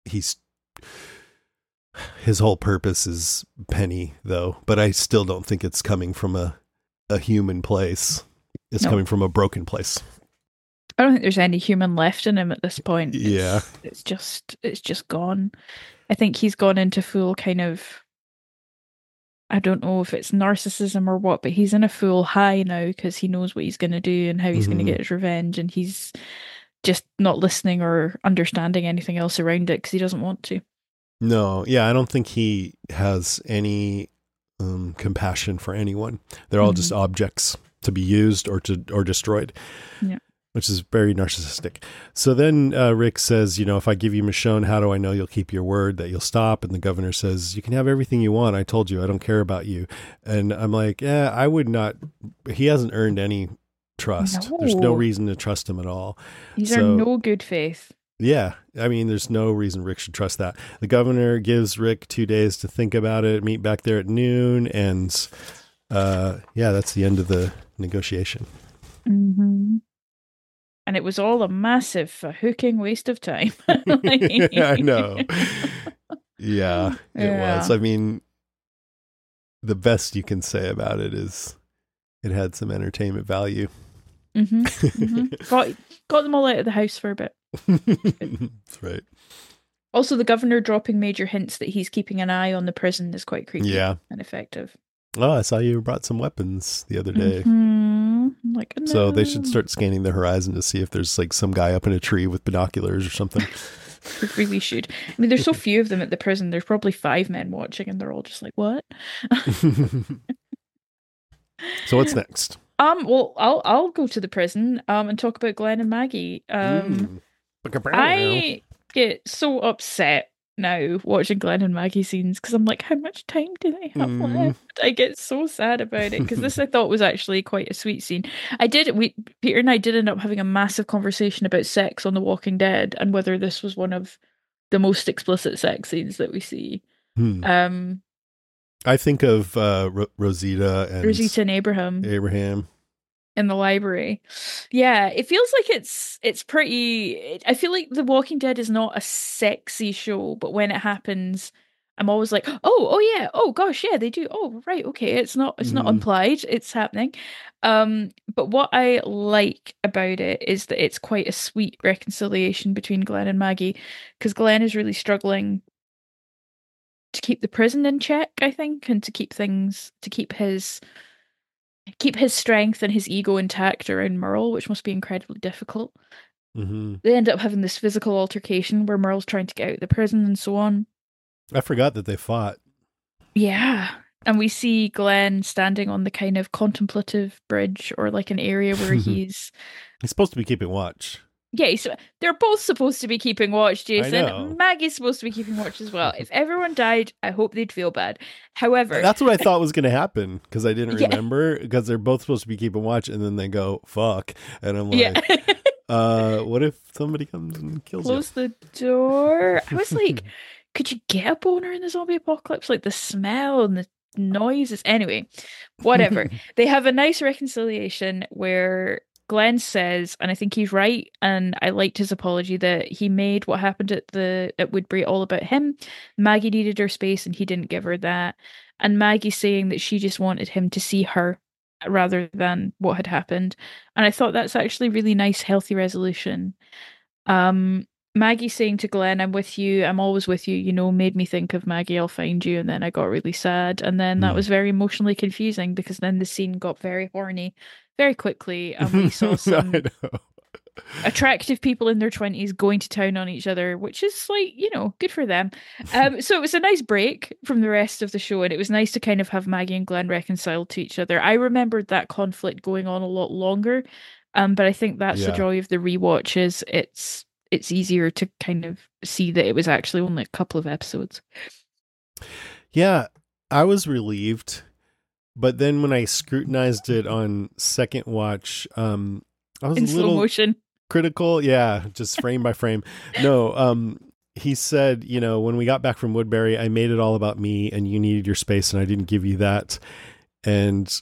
his whole purpose is Penny, though, but I still don't think it's coming from a human place. It's coming from a broken place. I don't think there's any human left in him at this point. Yeah. It's just gone. I think he's gone into full kind of, I don't know if it's narcissism or what, but he's in a full high now because he knows what he's going to do and how he's going to get his revenge, and he's just not listening or understanding anything else around it because he doesn't want to. No, yeah, I don't think he has any compassion for anyone. They're all just objects to be used or destroyed. Yeah. Which is very narcissistic. So then Rick says, if I give you Michonne, how do I know you'll keep your word, that you'll stop? And the governor says, you can have everything you want. I told you, I don't care about you. And I'm like, I would not. He hasn't earned any trust. No. There's no reason to trust him at all. These are no good faith. Yeah. I mean, there's no reason Rick should trust that. The governor gives Rick 2 days to think about it, meet back there at noon. And that's the end of the negotiation. Mm-hmm. And it was all a massive hooking waste of time. I know. Yeah, it was. I mean, the best you can say about it is it had some entertainment value. Got them all out of the house for a bit. That's right. Also, the governor dropping major hints that he's keeping an eye on the prison is quite creepy and effective. Oh, I saw you brought some weapons the other day. Like, no. So they should start scanning the horizon to see if there's like some guy up in a tree with binoculars or something. We really should. I mean, there's so few of them at the prison. There's probably 5 men watching, and they're all just like, "What?" So what's next? Well, I'll go to the prison and talk about Glenn and Maggie. I get so upset now watching Glenn and Maggie scenes because I'm like, how much time do they have left? I get so sad about it because this I thought was actually quite a sweet scene. Peter and I did end up having a massive conversation about sex on The Walking Dead and whether this was one of the most explicit sex scenes that we see. I think of Rosita and Abraham in the library. Yeah, it feels like it's pretty. I feel like The Walking Dead is not a sexy show, but when it happens, I'm always like, oh yeah, oh gosh, yeah, they do. Oh right, okay, it's not implied, it's happening. But what I like about it is that it's quite a sweet reconciliation between Glenn and Maggie, because Glenn is really struggling to keep the prison in check, I think, and to keep his strength and his ego intact around Merle, which must be incredibly difficult. Mm-hmm. They end up having this physical altercation where Merle's trying to get out of the prison and so on. I forgot that they fought. Yeah. And we see Glenn standing on the kind of contemplative bridge, or like an area where he's supposed to be keeping watch. Yeah, they're both supposed to be keeping watch, I know. Jason. Maggie's supposed to be keeping watch as well. If everyone died, I hope they'd feel bad. However, that's what I thought was going to happen, because I didn't remember, because they're both supposed to be keeping watch, and then they go, fuck. And I'm like, what if somebody comes and kills Close the door. I was like, could you get a boner in the zombie apocalypse? Like the smell and the noises. Anyway, whatever. They have a nice reconciliation where Glenn says, and I think he's right, and I liked his apology, that he made what happened at Woodbury all about him. Maggie needed her space and he didn't give her that. And Maggie saying that she just wanted him to see her rather than what had happened. And I thought that's actually really nice, healthy resolution. Maggie saying to Glenn, I'm with you, I'm always with you, made me think of Maggie, I'll find you. And then I got really sad. And then that was very emotionally confusing, because then the scene got very horny very quickly. And we saw some attractive people in their 20s going to town on each other, which is like, good for them. So it was a nice break from the rest of the show. And it was nice to kind of have Maggie and Glenn reconciled to each other. I remembered that conflict going on a lot longer. But I think that's the joy of the rewatch, is it's easier to kind of see that it was actually only a couple of episodes. Yeah, I was relieved. But then when I scrutinized it on second watch, I was in a little slow motion. Critical. Yeah, just frame by frame. No, he said, when we got back from Woodbury, I made it all about me and you needed your space and I didn't give you that. And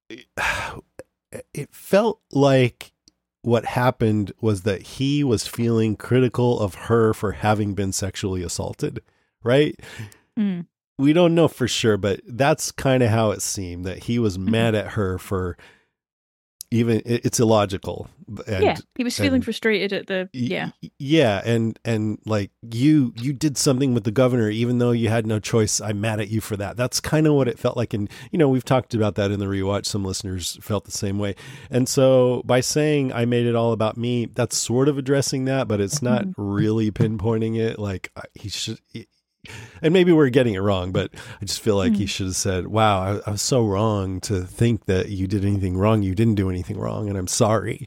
it felt like what happened was that he was feeling critical of her for having been sexually assaulted, right? Mm. We don't know for sure, but that's kind of how it seemed, that he was mad at her for even, it's illogical. And, he was feeling frustrated at the, Yeah. And like, you did something with the governor, even though you had no choice. I'm mad at you for that. That's kind of what it felt like. And, we've talked about that in the rewatch. Some listeners felt the same way. And so by saying I made it all about me, that's sort of addressing that, but it's not really pinpointing it. Like he should, and maybe we're getting it wrong, but I just feel like he should have said, wow, I was so wrong to think that you did anything wrong. You didn't do anything wrong. And I'm sorry,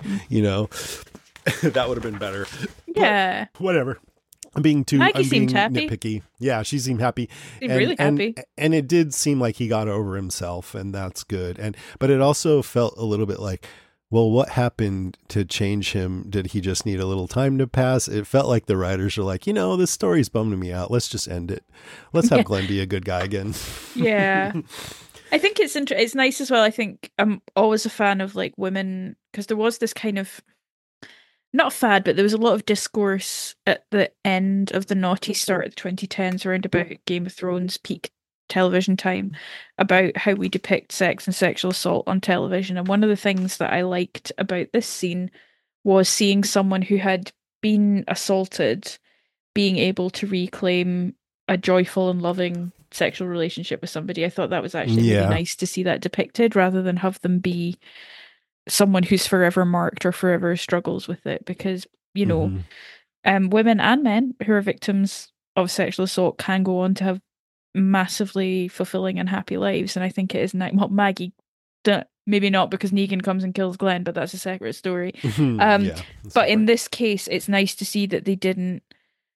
that would have been better. Yeah. But whatever. I'm being happy. nitpicky. Yeah. She seemed happy. Really happy. And it did seem like he got over himself, and that's good. But it also felt a little bit like, well, what happened to change him? Did he just need a little time to pass? It felt like the writers are like, this story's bumming me out. Let's just end it. Let's have Glenn be a good guy again. Yeah. I think it's nice as well. I think I'm always a fan of like women, because there was this kind of, not fad, but there was a lot of discourse at the end of the naughty start of the 2010s around about Game of Thrones peak television time, about how we depict sex and sexual assault on television. And one of the things that I liked about this scene was seeing someone who had been assaulted being able to reclaim a joyful and loving sexual relationship with somebody. I thought that was actually really nice to see that depicted, rather than have them be someone who's forever marked or forever struggles with it. Because women and men who are victims of sexual assault can go on to have massively fulfilling and happy lives. And I think it is Maggie, maybe not, because Negan comes and kills Glenn, but that's a separate story. But in this case, it's nice to see that they didn't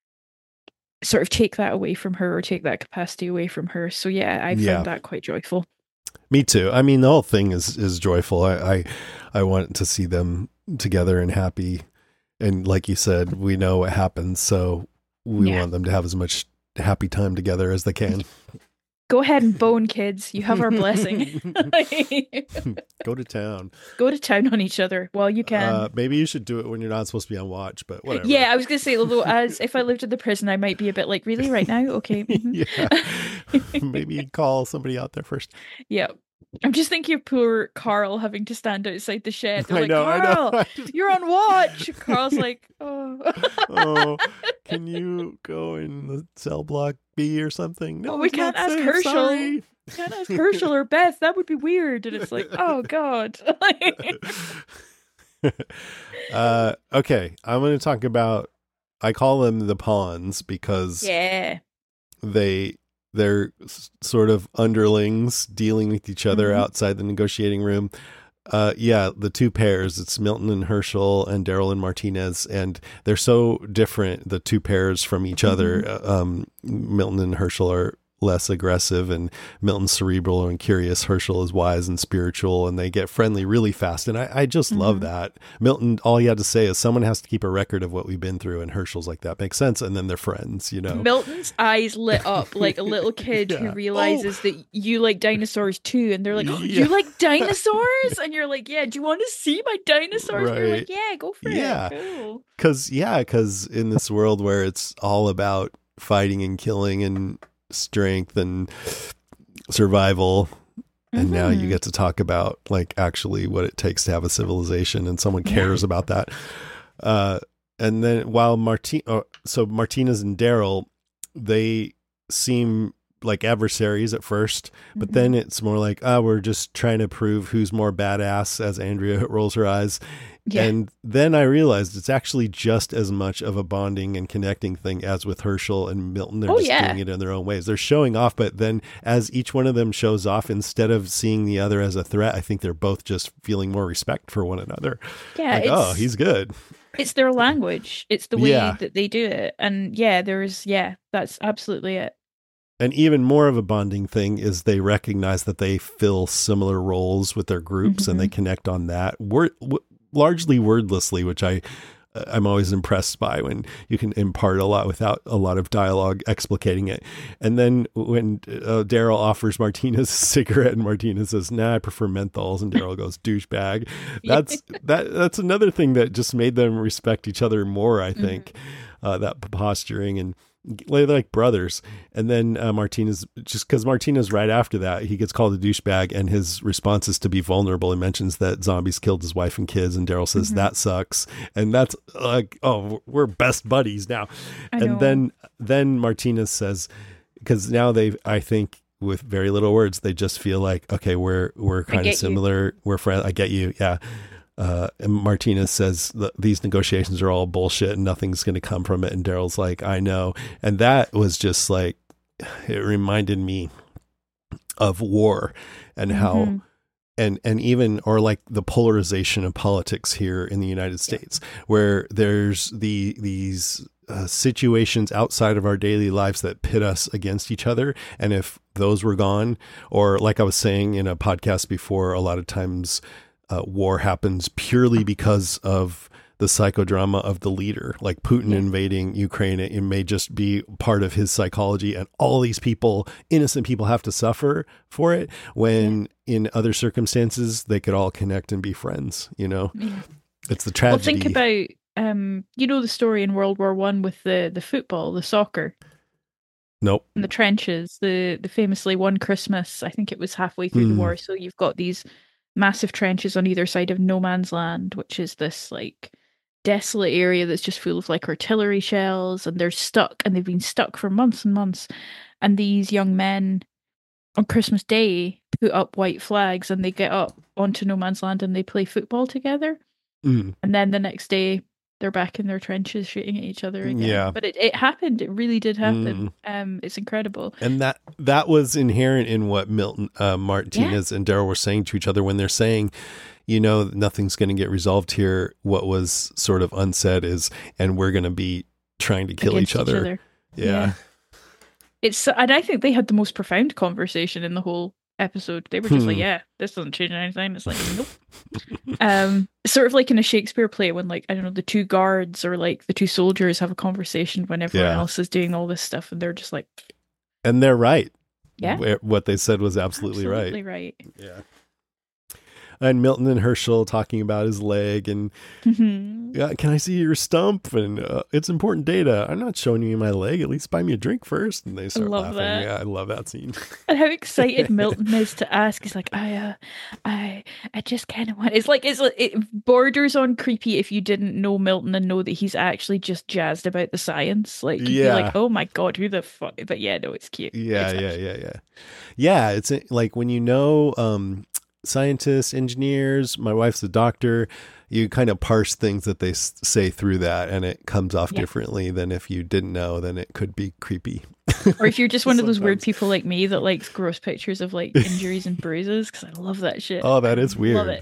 sort of take that away from her, or take that capacity away from her. So I found that quite joyful. Me too. I mean, the whole thing is joyful. I want to see them together and happy. And like you said, we know what happens, so we want them to have as much happy time together as they can. Go ahead and bone, kids. You have our blessing. Go to town. Go to town on each other while you can. Maybe you should do it when you're not supposed to be on watch, but whatever. Yeah, I was going to say, although as if I lived in the prison, I might be a bit like, really, right now? Okay. Yeah. Maybe call somebody out there first. Yeah. I'm just thinking of poor Carl having to stand outside the shed. They're like, I Carl, you're on watch. Carl's like, oh. Oh, can you go in the cell block B or something? No, we can't ask Herschel. Sorry. We can't ask Herschel or Beth. That would be weird. And it's like, oh, God. Okay, I'm going to talk about, I call them the pawns because they're sort of underlings dealing with each other outside the negotiating room. The two pairs, it's Milton and Herschel and Daryl and Martinez, and they're so different, the two pairs, from each other. Milton and Herschel are less aggressive, and Milton's cerebral and curious. Herschel is wise and spiritual, and they get friendly really fast. And I just love that. Milton, all he had to say is, someone has to keep a record of what we've been through. And Herschel's like, that makes sense. And then they're friends, you know. Milton's eyes lit up like a little kid who realizes that you like dinosaurs too. And they're like, oh, you like dinosaurs? And you're like, yeah, do you want to see my dinosaurs? And you're like, yeah, go for it. Cool. Because in this world where it's all about fighting and killing and strength and survival, and now you get to talk about like actually what it takes to have a civilization, and someone cares about that. And then while Martinez and Daryl, they seem like adversaries at first, but then it's more like, we're just trying to prove who's more badass, as Andrea rolls her eyes. And then I realized it's actually just as much of a bonding and connecting thing as with Herschel and Milton. They're doing it in their own ways. They're showing off, but then as each one of them shows off, instead of seeing the other as a threat, I think they're both just feeling more respect for one another. Yeah, like, oh, he's good. It's their language. It's the way that they do it. And that's absolutely it. And even more of a bonding thing is they recognize that they fill similar roles with their groups, and they connect on that. Largely wordlessly, which I'm always impressed by, when you can impart a lot without a lot of dialogue explicating it. And then when Daryl offers Martinez a cigarette, and Martinez says, "Nah, I prefer menthols," and Daryl goes, "Douchebag." That's another thing that just made them respect each other more, I think. That posturing, and they're like brothers. And then Martinez, just because Martinez right after that, he gets called a douchebag, and his response is to be vulnerable. He mentions that zombies killed his wife and kids, and Daryl says, that sucks. And that's like, oh, we're best buddies now. And then Martinez says, because now I think with very little words, they just feel like, okay, we're kind of similar. We're friends. I get you. Yeah. And Martinez says these negotiations are all bullshit and nothing's going to come from it. And Daryl's like, I know. And that was just like, it reminded me of war and how, and even, or like the polarization of politics here in the United States, where there's these situations outside of our daily lives that pit us against each other. And if those were gone, or like I was saying in a podcast before, a lot of times war happens purely because of the psychodrama of the leader, like Putin invading Ukraine. It may just be part of his psychology, and all these people, innocent people, have to suffer for it, when in other circumstances they could all connect and be friends, you know. It's the tragedy. Well, think about the story in World War I with the football, the soccer. Nope. In the trenches, the famously one Christmas, I think it was halfway through the war, so you've got these massive trenches on either side of no man's land, which is this like desolate area that's just full of like artillery shells, and they've been stuck for months and months. And these young men on Christmas Day put up white flags, and they get up onto no man's land and they play football together. And then the next day they're back in their trenches shooting at each other again. Yeah. But it happened. It really did happen. It's incredible. And that was inherent in what Milton, Martinez and Daryl were saying to each other when they're saying, nothing's going to get resolved here. What was sort of unsaid is, and we're going to be trying to kill each other. Yeah. And I think they had the most profound conversation in the whole episode. They were just like, this doesn't change anything. It's like, nope. Sort of like in a Shakespeare play when, like, I don't know, the two guards or like the two soldiers have a conversation when everyone else is doing all this stuff, and they're just like, and they're right. what they said was absolutely right. Yeah. And Milton and Herschel talking about his leg and can I see your stump? And it's important data. I'm not showing you my leg. At least buy me a drink first. And they start laughing. That. Yeah, I love that scene. And how excited Milton is to ask. He's like, I just kind of want. It borders on creepy if you didn't know Milton and know that he's actually just jazzed about the science. Like, you'd be like, oh my god, who the fuck? But yeah, no, it's cute. Yeah. Yeah, it's like when you know. Scientists, engineers, my wife's a doctor, you kind of parse things that they say through that and it comes off differently than if you didn't know, then it could be creepy. Or if you're just one of those weird people like me that likes gross pictures of like injuries and bruises, because I love that shit. Oh, that is weird. Love it.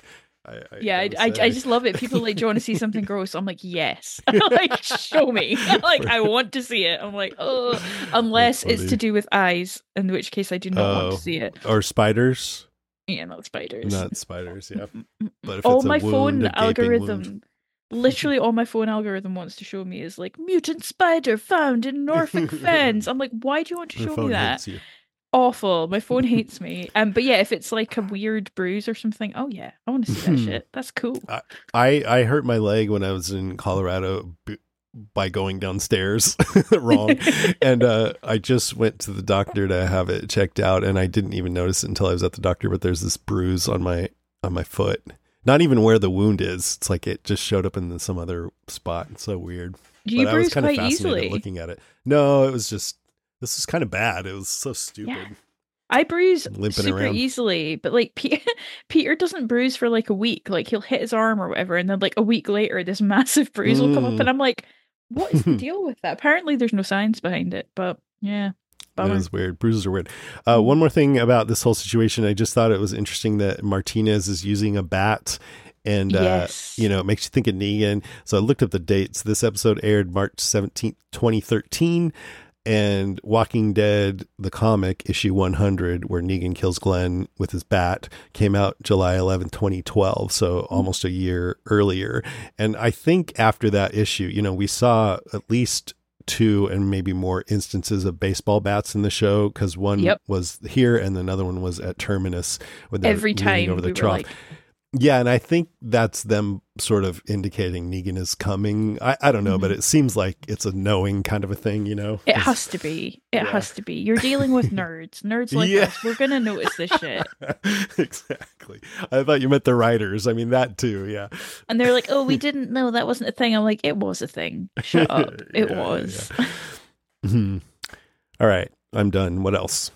I just love it. People like, do you want to see something gross? I'm like, yes. Like, show me. Like, I want to see it. I'm like, oh, unless it's to do with eyes, in which case I do not want to see it. Or spiders. Yeah, not spiders. Not spiders, yeah. But if all it's my wound, phone algorithm, literally all my phone algorithm wants to show me is like, mutant spider found in Norfolk Fens. I'm like, why do you want to show me that? Awful. My phone hates me. But yeah, if it's like a weird bruise or something, oh yeah, I want to see that shit. That's cool. I hurt my leg when I was in Colorado by going downstairs wrong. And I just went to the doctor to have it checked out, and I didn't even notice it until I was at the doctor, but there's this bruise on my foot. Not even where the wound is. It's like it just showed up in some other spot. It's so weird. Do you but bruise I was kind quite of fascinated easily? looking at it. No, it was just, this is kind of bad. It was so stupid. Yeah. I bruise Limping super around. easily, but like Peter doesn't bruise for like a week. Like he'll hit his arm or whatever, and then like a week later, this massive bruise will come up, and I'm like, what is the deal with that? Apparently there's no science behind it, but yeah. Bummer. It is weird. Bruises are weird. One more thing about this whole situation. I just thought it was interesting that Martinez is using a bat, and it makes you think of Negan. So I looked up the dates. This episode aired March 17th, 2013, and Walking Dead, the comic, issue 100, where Negan kills Glenn with his bat, came out July 11, 2012, so almost a year earlier. And I think after that issue, we saw at least 2 and maybe more instances of baseball bats in the show, because one was here and another one was at Terminus when they're every time over the we trough. Yeah, and I think that's them sort of indicating Negan is coming. I don't know, but it seems like it's a knowing kind of a thing, It has to be. It has to be. You're dealing with nerds. Nerds like us. We're going to notice this shit. Exactly. I thought you meant the writers. I mean, that too, yeah. And they're like, oh, we didn't know that wasn't a thing. I'm like, it was a thing. Shut up. It was. Yeah. All right. I'm done. What else?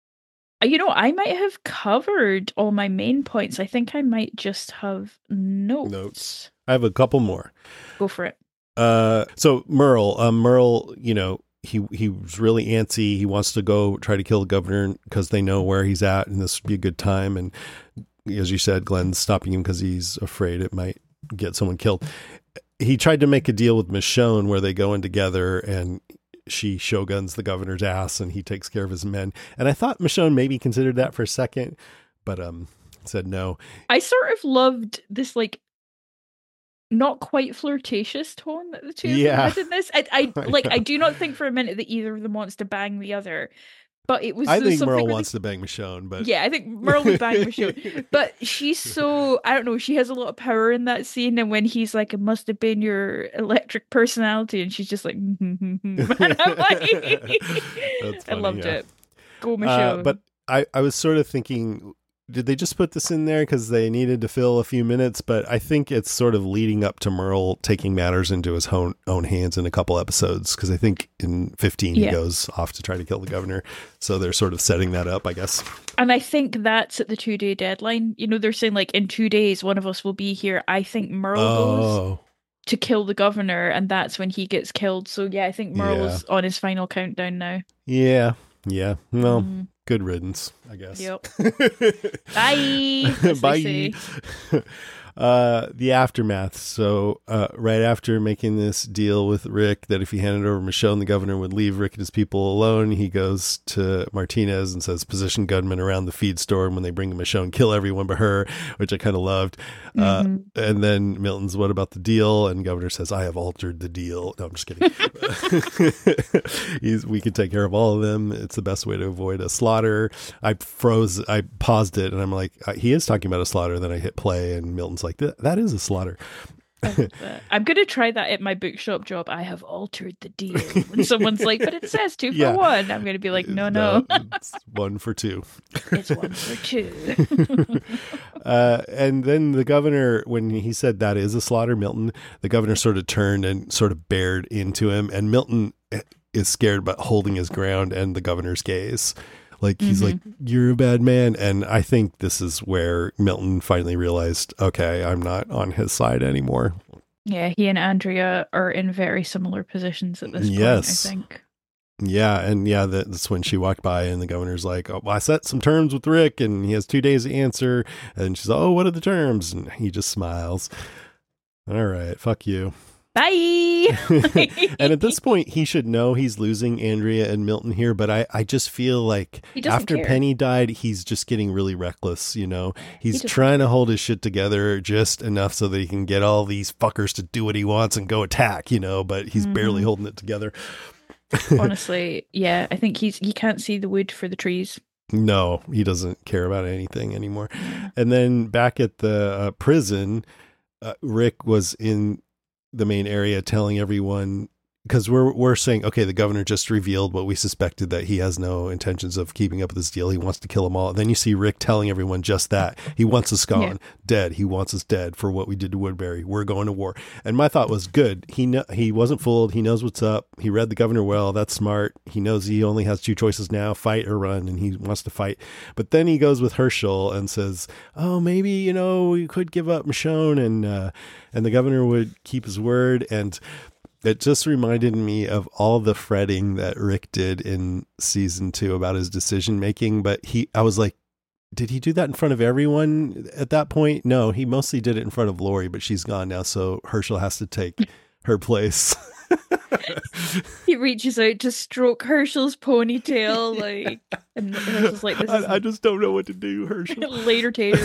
I might have covered all my main points. I think I might just have notes. I have a couple more. Go for it. So Merle, he was really antsy. He wants to go try to kill the governor because they know where he's at, and this would be a good time. And as you said, Glenn's stopping him because he's afraid it might get someone killed. He tried to make a deal with Michonne where they go in together, and she shoguns the governor's ass and he takes care of his men. And I thought Michonne maybe considered that for a second, but said no. I sort of loved this like not quite flirtatious tone that the two of them had in this. I do not think for a minute that either of them wants to bang the other. But it was. I think Merle wants to bang Michonne, but yeah, I think Merle would bang Michonne. But she's so, I don't know, she has a lot of power in that scene. And when he's like, "It must have been your electric personality," and she's just like, and I'm like, I loved it. Go Michonne. But I was sort of thinking, did they just put this in there because they needed to fill a few minutes? But I think it's sort of leading up to Merle taking matters into his own hands in a couple episodes, because I think in 15 he goes off to try to kill the governor. So they're sort of setting that up, I guess. And I think that's at the 2-day deadline. They're saying like in 2 days, one of us will be here. I think Merle goes to kill the governor, and that's when he gets killed. So yeah, I think Merle is on his final countdown now. Yeah. Well, good riddance, I guess. Yep. Bye. Bye. The aftermath. So right after making this deal with Rick that if he handed over Michonne, the governor would leave Rick and his people alone, he goes to Martinez and says, position gunmen around the feed store, and when they bring Michonne, kill everyone but her, which I kind of loved. And then Milton's, what about the deal? And governor says, I have altered the deal. No, I'm just kidding. We can take care of all of them. It's the best way to avoid a slaughter. I paused it, and I'm like, he is talking about a slaughter. Then I hit play, and Milton's like, that is a slaughter. I'm going to try that at my bookshop job. I have altered the deal. When someone's like, but it says 2 for 1. I'm going to be like, no. It's 1 for 2. It's 1 for 2. And then the governor, when he said that is a slaughter, Milton, the governor sort of turned and sort of bared into him. And Milton is scared but holding his ground, and the governor's gaze. Like, he's like, you're a bad man. And I think this is where Milton finally realized, okay, I'm not on his side anymore. Yeah, he and Andrea are in very similar positions at this point, I think. Yeah, and that's when she walked by, and the governor's like, oh, well, I set some terms with Rick, and he has 2 days to answer. And she's like, oh, what are the terms? And he just smiles. All right, fuck you. Bye. And at this point, he should know he's losing Andrea and Milton here, but I just feel like after care. Penny died, he's just getting really reckless, you know? He's trying to hold his shit together just enough so that he can get all these fuckers to do what he wants and go attack, you know, but he's barely holding it together. Honestly, yeah, I think he can't see the wood for the trees. No, he doesn't care about anything anymore. And then back at the prison, Rick was in the main area telling everyone, because we're saying, okay, the governor just revealed what we suspected, that he has no intentions of keeping up with this deal. He wants to kill them all. Then you see Rick telling everyone just that. He wants us gone, dead. He wants us dead for what we did to Woodbury. We're going to war. And my thought was, good. He wasn't fooled. He knows what's up. He read the governor well. That's smart. He knows he only has 2 choices now, fight or run, and he wants to fight. But then he goes with Herschel and says, oh, maybe, you know, we could give up Michonne, and the governor would keep his word. And it just reminded me of all the fretting that Rick did in season 2 about his decision making. But I was like, did he do that in front of everyone at that point? No, he mostly did it in front of Lori, but she's gone now, so Herschel has to take her place. He reaches out to stroke Herschel's ponytail, and Herschel's like, I just don't know what to do, Herschel. Later, Tater.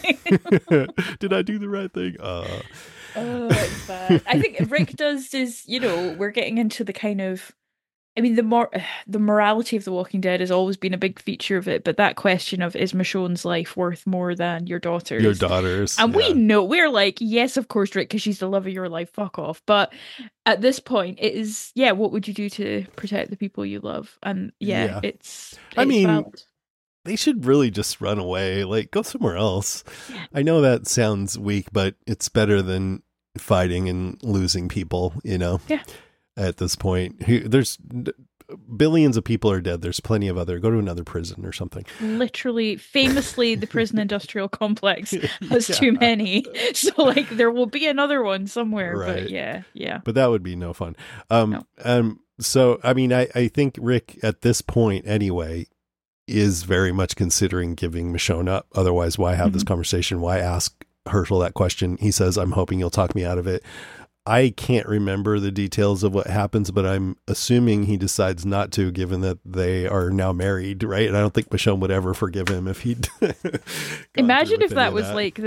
Did I do the right thing? Oh, it's bad. I think Rick does is, you know, we're getting into the kind of, I mean, the morality of The Walking Dead has always been a big feature of it, but that question of, is Michonne's life worth more than your daughter's? Your daughter's. And we know, we're like, yes, of course, Rick, because she's the love of your life, fuck off. But at this point, it is, what would you do to protect the people you love? And it's valid. They should really just run away, like go somewhere else. Yeah. I know that sounds weak, but it's better than fighting and losing people, you know? Yeah. At this point, there's billions of people are dead. There's plenty of go to another prison or something. Literally, famously, the prison industrial complex has too many. So like there will be another one somewhere, right. But yeah. But that would be no fun. No. So, I mean, I think Rick at this point anyway is very much considering giving Michonne up. Otherwise, why have this conversation? Why ask Herschel that question? He says, I'm hoping you'll talk me out of it. I can't remember the details of what happens, but I'm assuming he decides not to, given that they are now married, right? And I don't think Michonne would ever forgive him if he'd imagine if that was like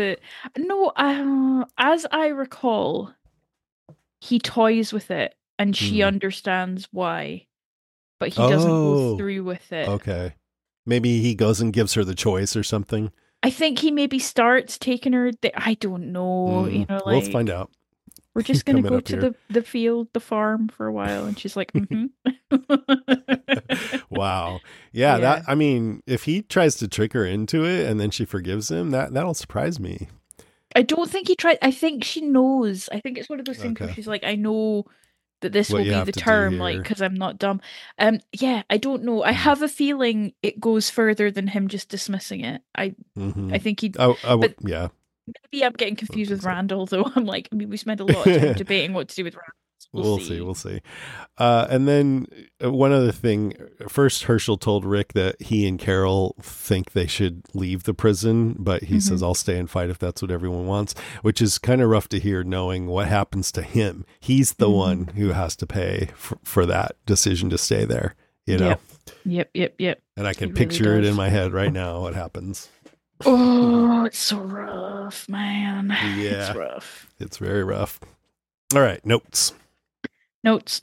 as I recall, he toys with it and she understands why, but he doesn't go through with it. Okay. Maybe he goes and gives her the choice or something. I think he maybe starts taking her I don't know. You know, like, let's find out. We're just going to go to the field, the farm for a while. And she's like, Wow. Yeah. That, I mean, if he tries to trick her into it and then she forgives him, that'll surprise me. I don't think he tried. I think she knows. I think it's one of those things where she's like, I know that this will be the term, like, because I'm not dumb. I don't know. I have a feeling it goes further than him just dismissing it. I think he. Yeah. Maybe I'm getting confused with Randall, though. I'm like, we spend a lot of time debating what to do with Randall. We'll see. We'll see. And then one other thing. First, Herschel told Rick that he and Carol think they should leave the prison, but he says, I'll stay and fight if that's what everyone wants, which is kind of rough to hear, knowing what happens to him. He's the one who has to pay for that decision to stay there, you know? Yep. And I can picture it in my head right now, what happens. Oh, it's so rough, man. Yeah. It's rough. It's very rough. All right, notes. Notes.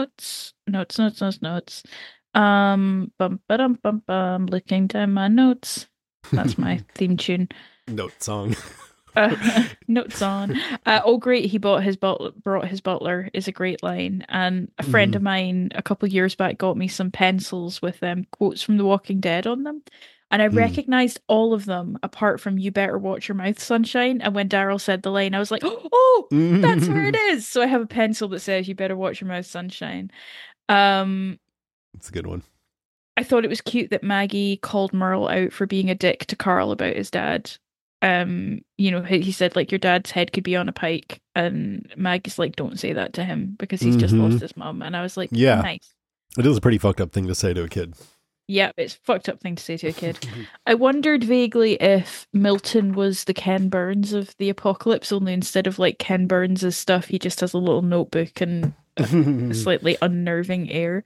Bum. Looking down my notes. That's my theme tune. Note song. Notes on. Oh, great! He brought his butler is a great line. And a friend of mine a couple of years back got me some pencils with quotes from The Walking Dead on them. And I recognized all of them apart from "You better watch your mouth, sunshine." And when Daryl said the line, I was like, "Oh, that's where it is." So I have a pencil that says "You better watch your mouth, sunshine." It's a good one. I thought it was cute that Maggie called Merle out for being a dick to Carl about his dad. He said, like, your dad's head could be on a pike, and Maggie's like, don't say that to him because he's just lost his mum. And I was like, yeah, nice. It is a pretty fucked up thing to say to a kid. Yeah, it's a fucked up thing to say to a kid. I wondered vaguely if Milton was the Ken Burns of the apocalypse, only instead of like Ken Burns' stuff, he just has a little notebook and a slightly unnerving air.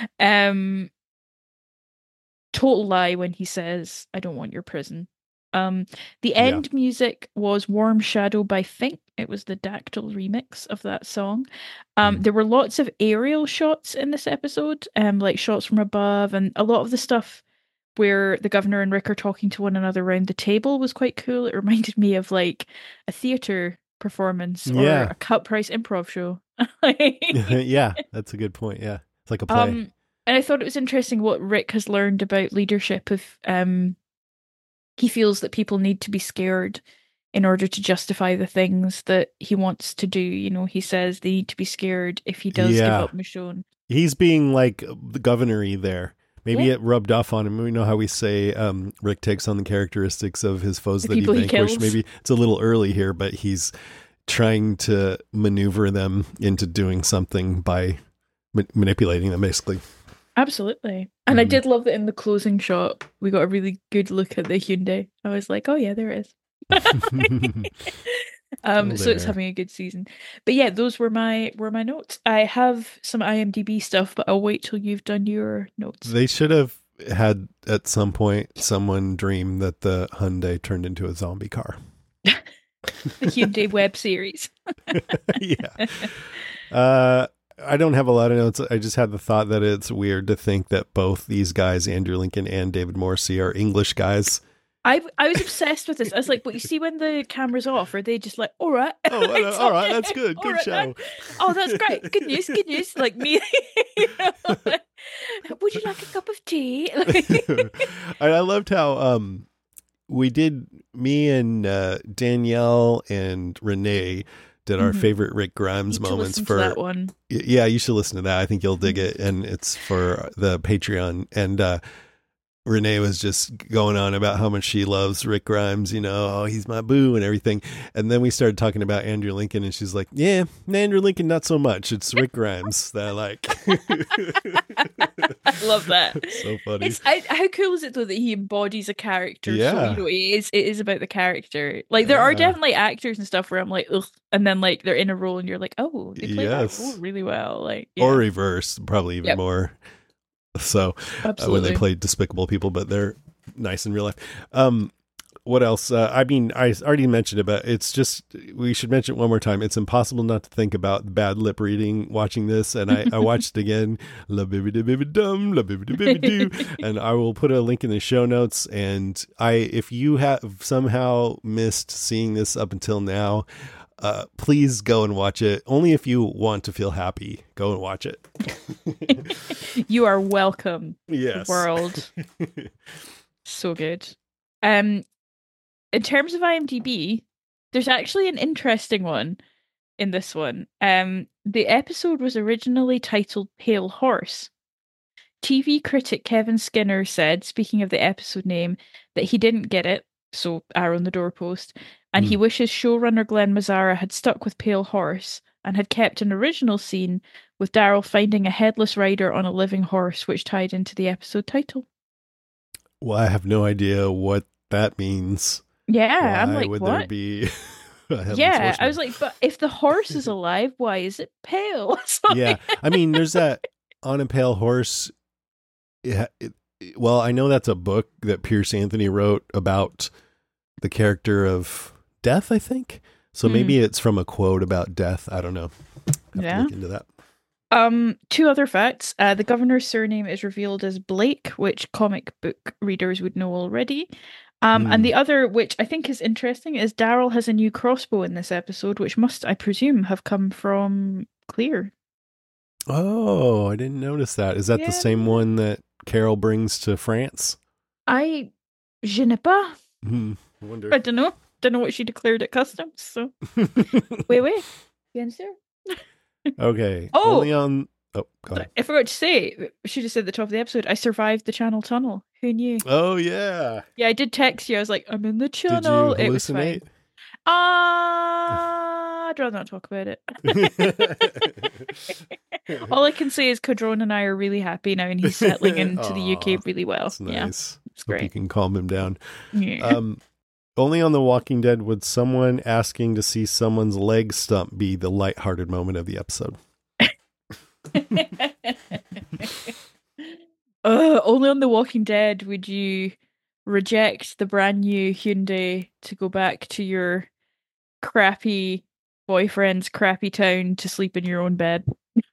Total lie when he says, I don't want your prison. The end music was Warm Shadow by Fink. It was the Dactyl remix of that song. There were lots of aerial shots in this episode, like shots from above, and a lot of the stuff where the governor and Rick are talking to one another around the table was quite cool. It reminded me of like a theater performance or a cut price improv show. Yeah, that's a good point. Yeah, it's like a play. And I thought it was interesting what Rick has learned about leadership. He feels that people need to be scared in order to justify the things that he wants to do. You know, he says they need to be scared if he does give up Michonne. He's being like the governor-y there. Maybe it rubbed off on him. We know how we say Rick takes on the characteristics of his foes that he vanquished. Maybe it's a little early here, but he's trying to maneuver them into doing something by manipulating them, basically. Absolutely. And I did love that in the closing shot, we got a really good look at the Hyundai. I was like, oh yeah, there it is. So it's having a good season. But yeah, those were my notes. I have some IMDb stuff, but I'll wait till you've done your notes. They should have had at some point someone dream that the Hyundai turned into a zombie car. The Hyundai web series. Yeah. I don't have a lot of notes. I just had the thought that it's weird to think that both these guys, Andrew Lincoln and David Morrissey, are English guys. I was obsessed with this. I was like, but you see when the camera's off, are they just like, all right. All right, that's good. Good right, show. Man. Oh, that's great. Good news. Like me. Would you like a cup of tea? I loved how me and Danielle and Renee did our favorite Rick Grimes moments for that one. Yeah, you should listen to that. I think you'll dig it. And it's for the Patreon. And Renee was just going on about how much she loves Rick Grimes, you know, oh, he's my boo and everything. And then we started talking about Andrew Lincoln and she's like, yeah, Andrew Lincoln, not so much. It's Rick Grimes that I like. I love that. So funny. How cool is it though that he embodies a character? Yeah. So, it is about the character. Like there are definitely actors and stuff where I'm like, ugh. And then like they're in a role and you're like, oh, they play that role really well. Like, or reverse, probably even more. So when they play despicable people, but they're nice in real life. What else? I mean, I already mentioned it, but it's just, we should mention it one more time. It's impossible not to think about bad lip reading watching this. And I watched it again. La bibbidi bibbidi dum, la bibbidi bibbidi doo. And I will put a link in the show notes. And if you have somehow missed seeing this up until now, please go and watch it. Only if you want to feel happy, go and watch it. You are welcome. Yes. World. So good. In terms of IMDb, there's actually an interesting one in this one. The episode was originally titled Pale Horse. TV critic Kevin Skinner said, speaking of the episode name, that he didn't get it, so arrow on the doorpost, and he wishes showrunner Glenn Mazzara had stuck with Pale Horse, and had kept an original scene with Daryl finding a headless rider on a living horse, which tied into the episode title. Well, I have no idea what that means. Yeah, I'm Why like, would what? there be a headless Yeah, horseman? I was like, but if the horse is alive, why is it pale? Yeah, I mean, there's that On a Pale Horse. Well, I know that's a book that Pierce Anthony wrote about the character of Death, I think. So maybe it's from a quote about death. I don't know. Have to look into that. 2 other facts. The governor's surname is revealed as Blake, which comic book readers would know already. And the other, which I think is interesting, is Daryl has a new crossbow in this episode, which must, I presume, have come from Clear. Oh, I didn't notice that. Is that the same one that Carol brings to France? Je ne pas. I wonder. I don't know. Don't know what she declared at customs. So, wait. Bien sûr. Okay. Oh, Only on. Oh, go ahead. I forgot to say. She just said at the top of the episode, I survived the Channel Tunnel. Who knew? Oh yeah. Yeah, I did text you. I was like, I'm in the channel. Did you It was fine. hallucinate? I'd rather not talk about it. All I can say is Cadron and I are really happy now, and he's settling into the UK really well. That's nice. Yeah, it's Hope great. you can calm him down. Yeah. Only on The Walking Dead would someone asking to see someone's leg stump be the lighthearted moment of the episode. Only on The Walking Dead would you reject the brand new Hyundai to go back to your crappy boyfriend's crappy town to sleep in your own bed.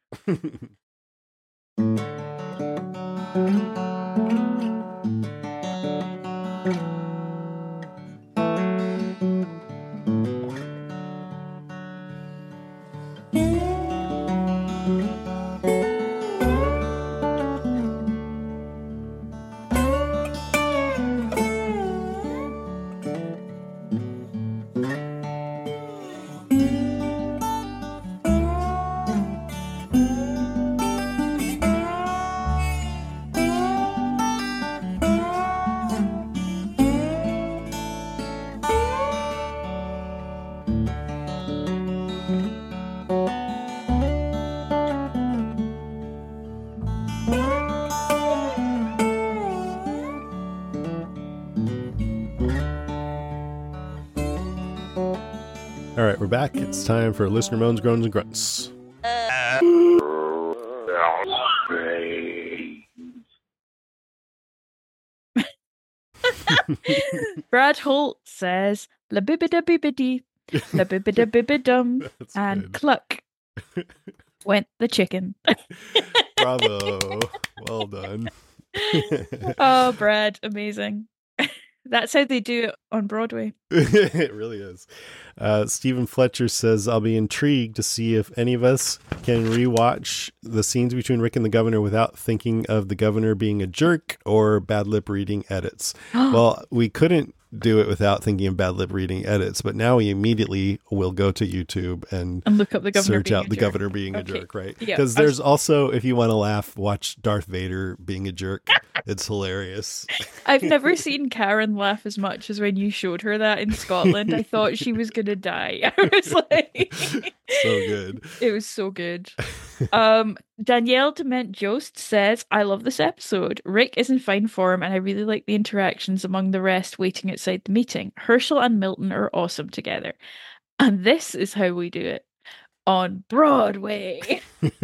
All right, we're back. It's time for listener moans, groans, and grunts. Brad Holt says, la bibida bibidi, la bibida bibidum, That's and good. cluck went the chicken. Bravo. Well done. Oh, Brad, amazing. That's how they do it on Broadway. It really is. Stephen Fletcher says, I'll be intrigued to see if any of us can rewatch the scenes between Rick and the governor without thinking of the governor being a jerk or bad lip reading edits. Well, we couldn't do it without thinking of bad lip reading edits, but now we immediately will go to YouTube and look up the governor search being out a the jerk. governor being a Okay. jerk, right? Yeah, Because there's also, if you want to laugh, watch Darth Vader being a jerk. It's hilarious. I've never seen Karen laugh as much as when you showed her that in Scotland. I thought she was going to die. I was like... So good. It was so good. Danielle Dement Jost says, I love this episode. Rick is in fine form and I really like the interactions among the rest waiting outside the meeting. Herschel and Milton are awesome together. And this is how we do it. On Broadway.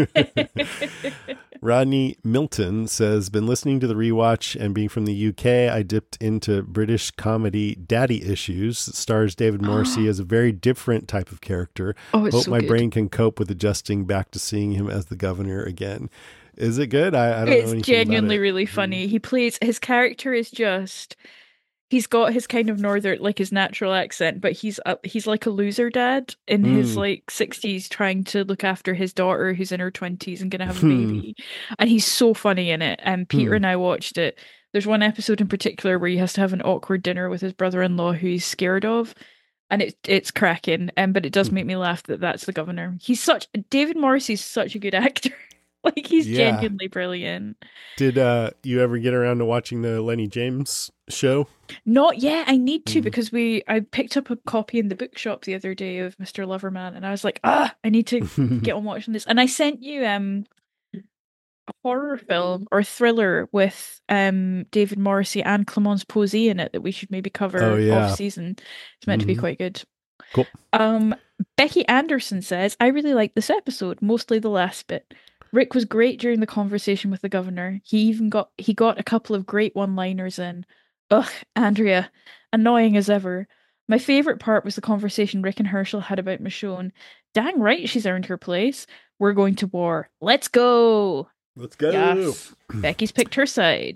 Rodney Milton says, been listening to the rewatch and being from the UK, I dipped into British comedy Daddy Issues. It stars David Morrissey as a very different type of character. Oh, it's Hope so my good. brain can cope with adjusting back to seeing him as the governor again. Is it good? I don't know anything It's genuinely about it. really funny. He plays, his character is just, he's got his kind of northern, like his natural accent, but he's like a loser dad in his like 60s trying to look after his daughter who's in her 20s and gonna have a baby. And he's so funny in it. And Peter and I watched it. There's one episode in particular where he has to have an awkward dinner with his brother-in-law who he's scared of. And it's cracking. But it does make me laugh that that's the governor. David Morrissey's such a good actor. Like, he's Yeah. genuinely brilliant. Did you ever get around to watching the Lenny James show? Not yet. I need to because I picked up a copy in the bookshop the other day of Mr. Loverman, and I was like, I need to get on watching this. And I sent you a horror film or thriller with David Morrissey and Clemence Posey in it that we should maybe cover off season. It's meant to be quite good. Cool. Becky Anderson says, I really liked this episode, mostly the last bit. Rick was great during the conversation with the governor. He got a couple of great one-liners in. Ugh, Andrea, annoying as ever. My favourite part was the conversation Rick and Herschel had about Michonne. Dang right she's earned her place. We're going to war. Let's go. Let's go. Yes. Becky's picked her side.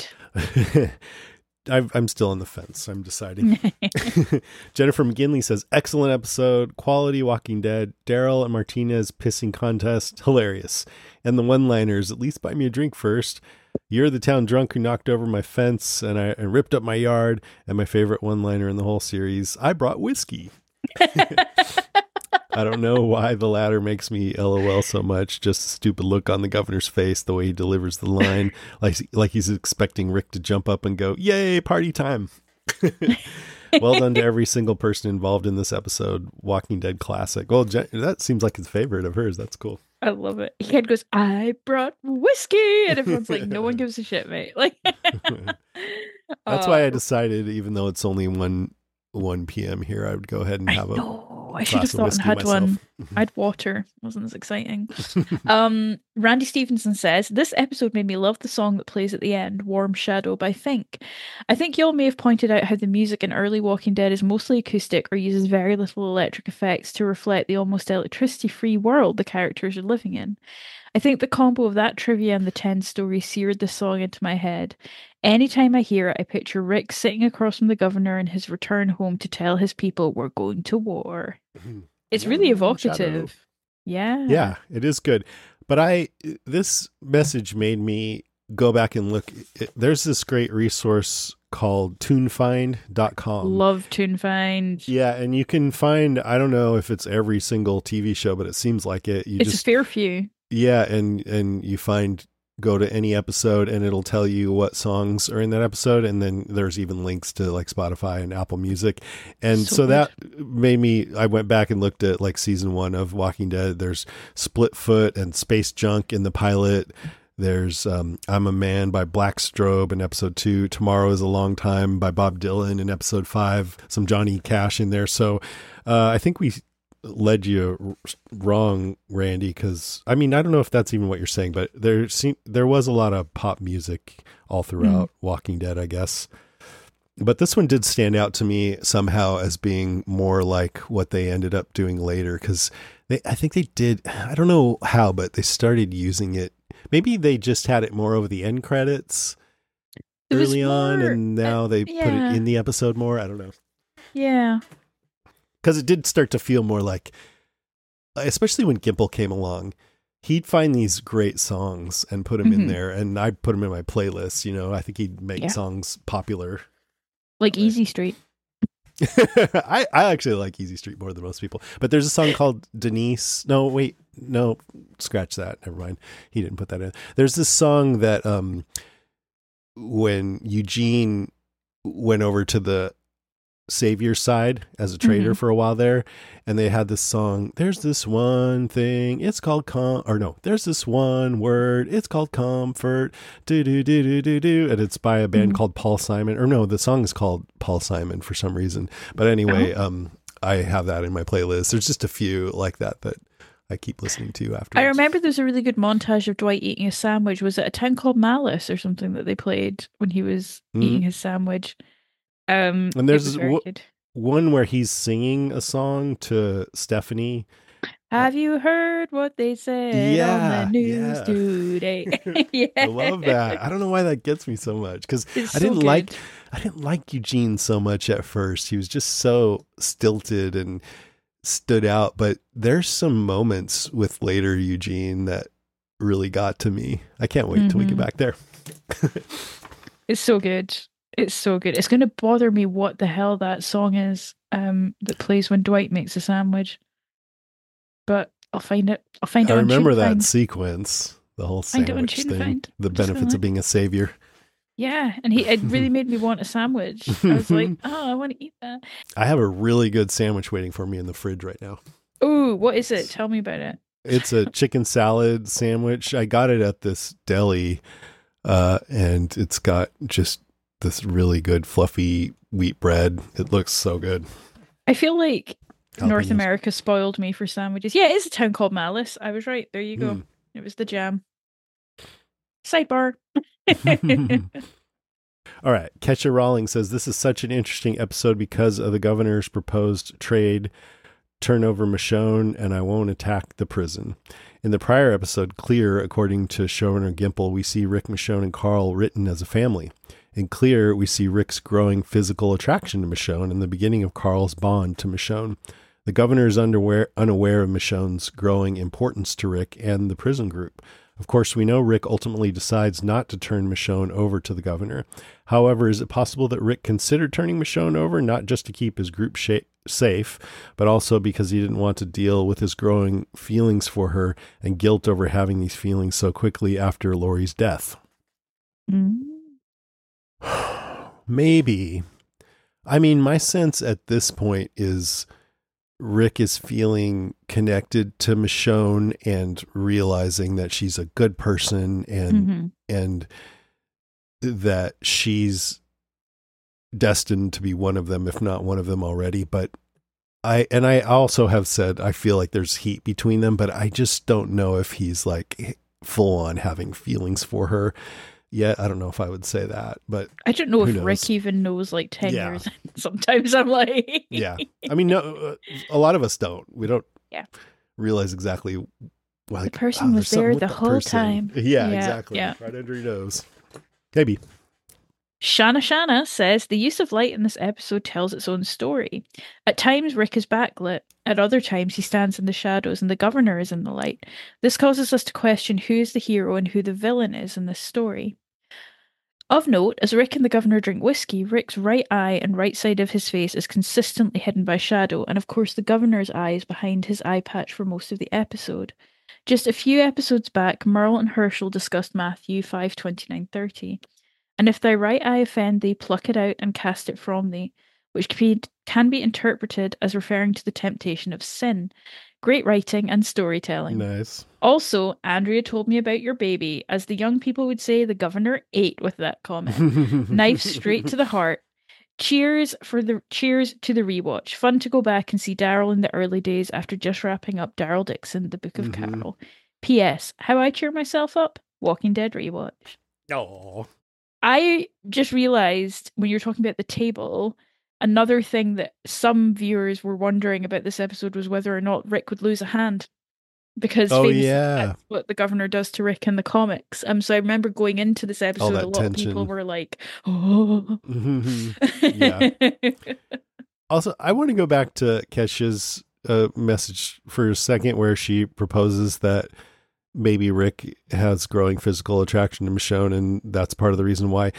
I'm still on the fence. I'm deciding. Jennifer McGinley says, excellent episode. Quality Walking Dead. Daryl and Martinez pissing contest. Hilarious. And the one-liners, at least buy me a drink first. You're the town drunk who knocked over my fence and ripped up my yard. And my favorite one-liner in the whole series, I brought whiskey. I don't know why the latter makes me LOL so much. Just a stupid look on the governor's face, the way he delivers the line, like he's expecting Rick to jump up and go, yay, party time. Well done to every single person involved in this episode. Walking Dead classic. Well, that seems like his favorite of hers. That's cool. I love it. He goes, I brought whiskey. And everyone's like, no one gives a shit, mate. Like, that's why I decided, even though it's only 1 p.m. here, I would go ahead and have I should have thought and had myself. one. I'd water. Wasn't as exciting. Randy Stevenson says, this episode made me love the song that plays at the end, Warm Shadow by Fink. I think y'all may have pointed out how the music in early Walking Dead is mostly acoustic or uses very little electric effects to reflect the almost electricity-free world the characters are living in. I think the combo of that trivia and the 10 story seared the song into my head. Anytime I hear it, I picture Rick sitting across from the governor in his return home to tell his people we're going to war. It's really evocative. Shadow. Yeah, it is good. But this message made me go back and look. There's this great resource called tunefind.com. Love TuneFind. Yeah, and you can find, I don't know if it's every single TV show, but it seems like it. It's a fair few. Yeah, and you go to any episode and it'll tell you what songs are in that episode, and then there's even links to like Spotify and Apple Music. And so that made me, I went back and looked at like season 1 of Walking Dead. There's Splitfoot and Space Junk in the pilot. There's I'm a Man by Black Strobe in episode 2. Tomorrow is a Long Time by Bob Dylan in episode 5. Some Johnny Cash in there. So I think we led you wrong, Randy, because I mean, I don't know if that's even what you're saying, but there was a lot of pop music all throughout Walking Dead, I guess. But this one did stand out to me somehow as being more like what they ended up doing later, because I think they did, I don't know how, but they started using it. Maybe they just had it more over the end credits early on, and now they put it in the episode more. I don't know. Yeah. Because it did start to feel more like, especially when Gimple came along, he'd find these great songs and put them in there, and I'd put them in my playlist. You know, I think he'd make songs popular. Like Easy Street. I actually like Easy Street more than most people. But there's a song called Denise. No, wait. No, scratch that. Never mind. He didn't put that in. There's this song that when Eugene went over to the Savior's side as a traitor for a while there, and they had this song, there's this one thing, it's called there's this one word, it's called comfort, do do do do do do, and it's by a band called Paul Simon, or no, the song is called Paul Simon for some reason, but anyway, I have that in my playlist. There's just a few like that I keep listening to afterwards. I remember there's a really good montage of Dwight eating a sandwich. Was it a town called Malice or something that they played when he was eating his sandwich? And there's one where he's singing a song to Stephanie. Have you heard what they said on the news today? I love that. I don't know why that gets me so much, because I didn't like Eugene so much at first. He was just so stilted and stood out. But there's some moments with later Eugene that really got to me. I can't wait till we get back there. It's so good. It's so good. It's going to bother me what the hell that song is that plays when Dwight makes a sandwich. But I'll find it. I remember that sequence. The whole Find it on sandwich Tuna thing. Find. The I'm just benefits of being a savior. Yeah, and it really made me want a sandwich. I was like, oh, I want to eat that. I have a really good sandwich waiting for me in the fridge right now. Ooh, what is it? Tell me about it. It's a chicken salad sandwich. I got it at this deli, and it's got just this really good fluffy wheat bread. It looks so good. I feel like North Jalapenos. America spoiled me for sandwiches. Yeah, it is a town called Malice. I was right. There you go. It was the jam. Sidebar. All right. Ketcha Rawlings says, this is such an interesting episode because of the governor's proposed trade turnover Michonne, and I won't attack the prison. In the prior episode, Clear, according to showrunner Gimple, we see Rick, Michonne, and Carl written as a family. In Clear, we see Rick's growing physical attraction to Michonne and the beginning of Carl's bond to Michonne. The governor is unaware of Michonne's growing importance to Rick and the prison group. Of course, we know Rick ultimately decides not to turn Michonne over to the governor. However, is it possible that Rick considered turning Michonne over, not just to keep his group safe, but also because he didn't want to deal with his growing feelings for her and guilt over having these feelings so quickly after Laurie's death? Maybe. I mean, my sense at this point is Rick is feeling connected to Michonne and realizing that she's a good person and that she's destined to be one of them, if not one of them already. But I also have said, I feel like there's heat between them, but I just don't know if he's like full on having feelings for her yet. I don't know if I would say that, but I don't know if knows? Rick even knows like 10 years. Sometimes I'm like, yeah. I mean, no, a lot of us don't. We don't realize exactly why the person was there the whole time. Yeah, exactly. Yeah. Right under your nose. Maybe. Shana says the use of light in this episode tells its own story. At times, Rick is backlit. At other times, he stands in the shadows and the governor is in the light. This causes us to question who is the hero and who the villain is in this story. Of note, as Rick and the governor drink whiskey, Rick's right eye and right side of his face is consistently hidden by shadow, and of course the governor's eye is behind his eye patch for most of the episode. Just a few episodes back, Merle and Herschel discussed Matthew 5:29-30. And if thy right eye offend thee, pluck it out and cast it from thee, which can be interpreted as referring to the temptation of sin. Great writing and storytelling. Nice. Also, Andrea told me about your baby. As the young people would say, the governor ate with that comment. Knife straight to the heart. Cheers to the rewatch. Fun to go back and see Daryl in the early days after just wrapping up Daryl Dixon, The Book of Carol. P.S. How I cheer myself up? Walking Dead rewatch. Oh. I just realized when you're talking about the table, another thing that some viewers were wondering about this episode was whether or not Rick would lose a hand. Because that's what the governor does to Rick in the comics. So I remember going into this episode, a lot of people were like, oh. Yeah. Also, I want to go back to Kesha's message for a second where she proposes that maybe Rick has growing physical attraction to Michonne, and that's part of the reason why.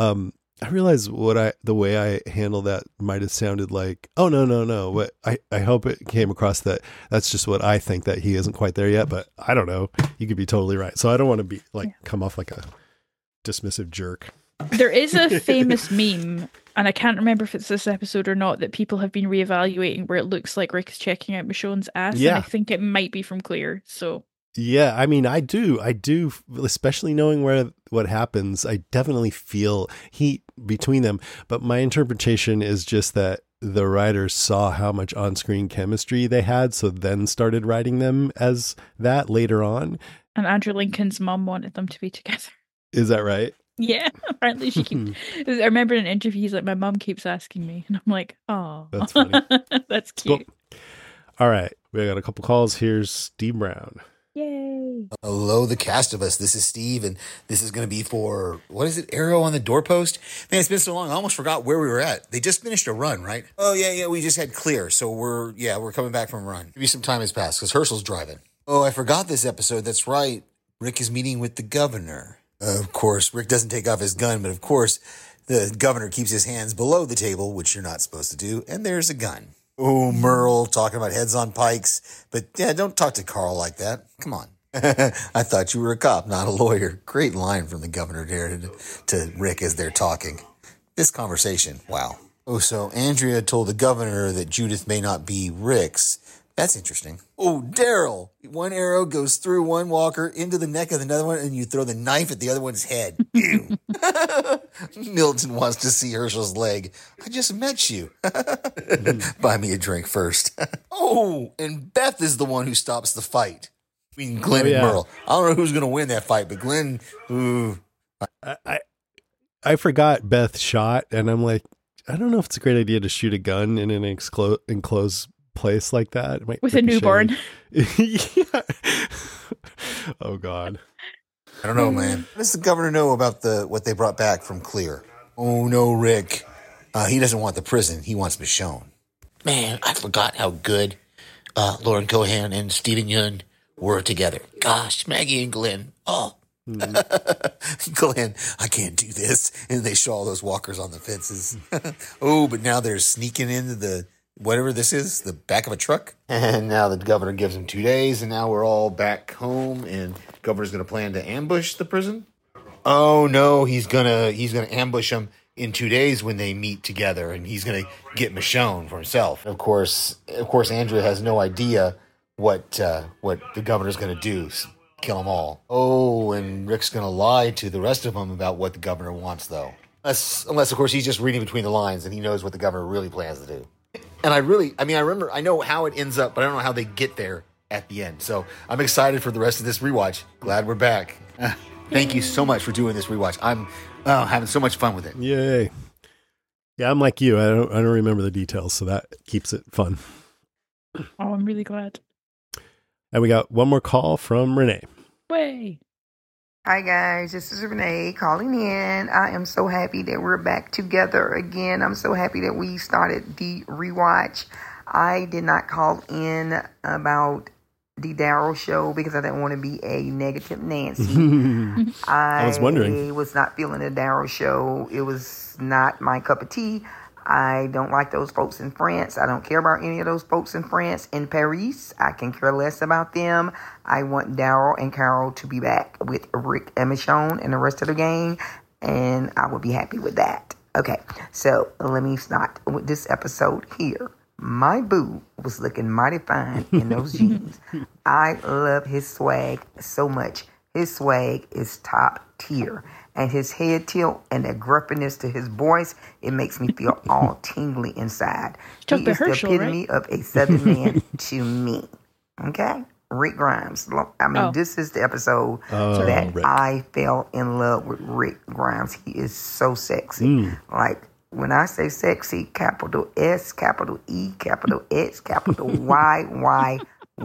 I realize the way I handle that might have sounded like, oh, no. But I hope it came across that that's just what I think, that he isn't quite there yet, but I don't know. You could be totally right. So I don't want to be come off like a dismissive jerk. There is a famous meme, and I can't remember if it's this episode or not, that people have been reevaluating where it looks like Rick is checking out Michonne's ass. Yeah. And I think it might be from Clear. So yeah, I mean, I do, especially knowing what happens. I definitely feel heat between them, but my interpretation is just that the writers saw how much on-screen chemistry they had, so then started writing them as that later on. And Andrew Lincoln's mom wanted them to be together. Is that right? Yeah, apparently she keeps. I remember in an interview, he's like, my mom keeps asking me, and I'm like, oh, that's funny. That's cute. Cool. All right, we got a couple calls. Here's Steve Brown. Yay. Hello, the cast of us. This is Steve, and this is going to be for, what is it, Arrow on the Doorpost? Man, it's been so long, I almost forgot where we were at. They just finished a run, right? Oh, yeah, we just had Clear, so we're coming back from a run. Maybe some time has passed, because Herschel's driving. Oh, I forgot this episode, that's right. Rick is meeting with the governor. Of course, Rick doesn't take off his gun, but of course, the governor keeps his hands below the table, which you're not supposed to do, and there's a gun. Oh, Merle talking about heads on pikes. But yeah, don't talk to Carl like that. Come on. I thought you were a cop, not a lawyer. Great line from the governor there to Rick as they're talking. This conversation, wow. Oh, so Andrea told the governor that Judith may not be Rick's. That's interesting. Oh, Daryl. One arrow goes through one walker into the neck of another one, and you throw the knife at the other one's head. Ew. Milton wants to see Herschel's leg. I just met you. Buy me a drink first. Oh, and Beth is the one who stops the fight between Glenn and Merle. I don't know who's going to win that fight, but Glenn, ooh. I forgot Beth shot, and I'm like, I don't know if it's a great idea to shoot a gun in an enclosed place like that. With a newborn. Yeah. Oh, God. I don't know, man. What does the governor know about what they brought back from Clear? Oh, no, Rick. He doesn't want the prison. He wants Michonne. Man, I forgot how good Lauren Cohan and Stephen Yeun were together. Gosh, Maggie and Glenn. Oh. Glenn, I can't do this. And they show all those walkers on the fences. Oh, but now they're sneaking into the, whatever this is, the back of a truck. And now the governor gives them 2 days, and now we're all back home, and the governor's going to plan to ambush the prison. Oh, no, he's gonna ambush them in 2 days when they meet together, and he's going to get Michonne for himself. Of course, Andrea has no idea what the governor's going to do. Kill them all. Oh, and Rick's going to lie to the rest of them about what the governor wants, though. Unless, of course, he's just reading between the lines and he knows what the governor really plans to do. And I know how it ends up, but I don't know how they get there at the end. So I'm excited for the rest of this rewatch. Glad we're back. Thank you so much for doing this rewatch. I'm having so much fun with it. Yay. Yeah, I'm like you. I don't remember the details, so that keeps it fun. Oh, I'm really glad. And we got one more call from Renee. Way. Hi guys, this is Renee calling in. I am so happy that we're back together again. I'm so happy that we started the rewatch. I did not call in about the Daryl show because I didn't want to be a negative Nancy. I was wondering. I was not feeling the Daryl show. It was not my cup of tea. I don't like those folks in France. I don't care about any of those folks in France. In Paris, I can care less about them. I want Daryl and Carol to be back with Rick and Michonne and the rest of the gang, and I would be happy with that. Okay, so let me start with this episode here. My boo was looking mighty fine in those jeans. I love his swag so much. His swag is top tier. And his head tilt and the gruffiness to his voice, it makes me feel all tingly inside. He is the epitome of a Southern man to me. Okay? Rick Grimes. This is the episode that Rick. I fell in love with Rick Grimes. He is so sexy. Like, when I say sexy, capital S, capital E, capital X, capital Y.